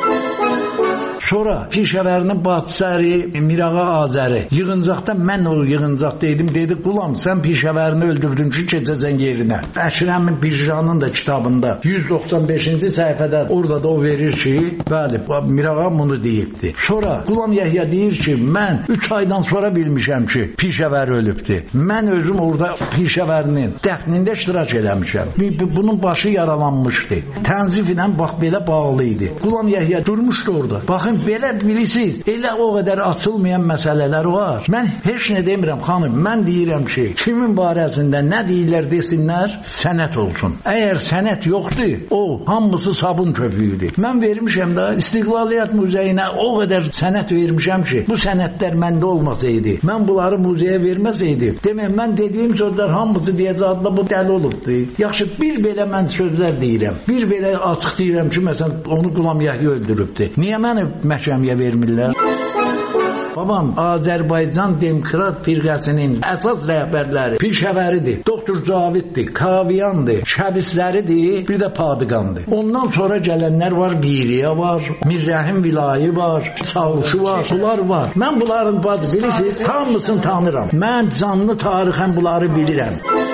Sonra pişəvərinin Batsəri, Mirağa Azəri yığıncaqda mən o yığıncaqda idim, dedi, Qulam, sən pişəvərini öldürdün ki, keçəcən yerinə. Əşrəmin Birjanın da kitabında yüz doxsan beşinci səhifədə orada da o verir ki, bəli, Mirağa bunu deyibdi. Sonra Qulam Yəhya deyir ki, mən üç aydan sonra bilmişəm ki, pişəvər ölübdür. Mən özüm orada pişəvərinin dəfnində iştirak eləmişəm. Bunun başı yaralanmışdı. Tənzif ilə bax belə bağlı idi. Qulam Yəhya durmuşdu orada. Baxın, belə bilirsiniz, elə o qədər açılmayan məsələlər var. Mən heç nə demirəm, xanım, mən deyirəm ki, kimin barəsində nə deyirlər desinlər, sənət olsun. Əgər sənət yoxdur, o, hamısı sabun köpüyüdür. Mən vermişəm də İstiqlaliyyət Muzeyinə o qədər sənət vermişəm ki, bu sənətlər məndə olmasaydı, mən bunları muzeyə verməsəydim, demək, mən dediyim sözlər hamısı deyəcəkdə bu dəli olubdur. Yaxşı, bir belə mən sözlər deyirəm, bir belə açıq deyirəm ki, məsələn, onu Qulam Yəhya öldürübdür. Niyə məni məhkəməyə vermirlər? Babam Azərbaycan Demokrat Firqəsinin əsas rəhbərləri Pişəvəridir, Doktor Caviddir, Kaviyandır, Şəbisləridir, bir də Padiqandır. Ondan sonra gələnlər var, Biriyə var, Mirrəhim Vilayı var, Çavuşu var, bunlar var. Mən bunların bazı bilirsiniz, hamısını tanıram. Mən canlı tarixən bunları bilirəm.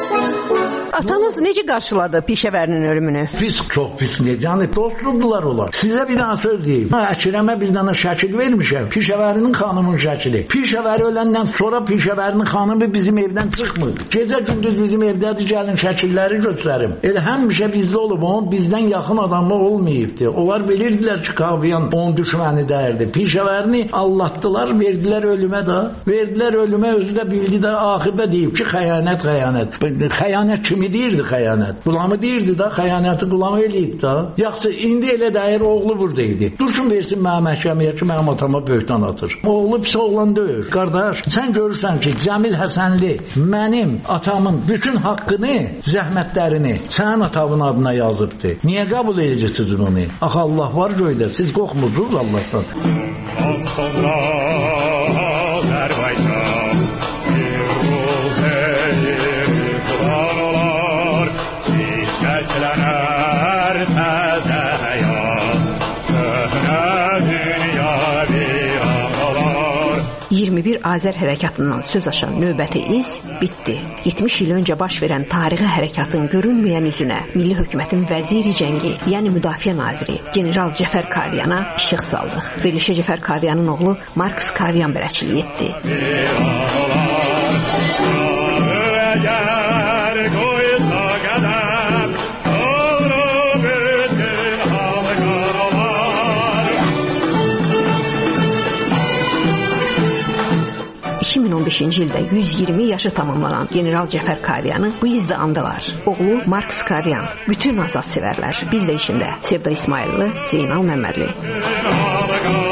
Atanız necə qarşıladı Pişəvərinin ölümünü? Pis, çox pis necə? Dostludular onlar. Sizə bir dənə söz deyim. Əkrəmə bir dənə şəkil vermişəm. Pişəvərinin xanımın şəkili. Pişəvəri öləndən sonra Pişəvərinin xanımı bizim evdən çıxmır. Gecə gündüz bizim evdədir, gəlin şəkilləri göstərim. Elə həmişə bizdə olub, onun bizdən yaxın adamı olmayıbdır. Onlar bilirdilər ki, Kaviyan onun düşməni dəyirdi. Pişəvərini allatdılar, verdilər ölümə də. Verdilər ölümə, özü də bildi də, axırda deyib ki, xəyanət, xəyanət. Xəyanət kimi deyirdi xəyanət. Qulamı deyirdi da, xəyanəti Qulamı eləyib da. Yaxşı, indi elə dəyir, oğlu burada idi. Dursun versin mənim məhkəməyə ki, mənim atama böhtan atır. Oğlu pis oğlan deyir. Qardaş, sən görürsən ki, Cəmil Həsənli mənim atamın bütün haqqını, zəhmətlərini sənin atamın adına yazıbdı. Niyə qəbul edəcəksiniz onu? Axı Allah var göydə, siz qorxmursunuz Allahdan. iyirmi bir Azər hərəkatından söz açan növbəti iz bitdi. yetmiş il öncə baş verən tarixi hərəkatın görünməyən üzünə milli hökumətin vəziri cəngi, yəni müdafiə naziri general Cəfər Kaviyana işıq saldıq. Verilişə Cəfər Kaviyanın oğlu Marks Kaviyan bələdçilik etdi. iki min on beşinci ildə yüz iyirmi yaşı tamamlanan general Cəfər Kadyanı bu izdə andılar. Oğlu Marks Kadyan. Bütün azad sevərlər. Biz də işində Sevda İsmailli, Zeynal Məmmədli.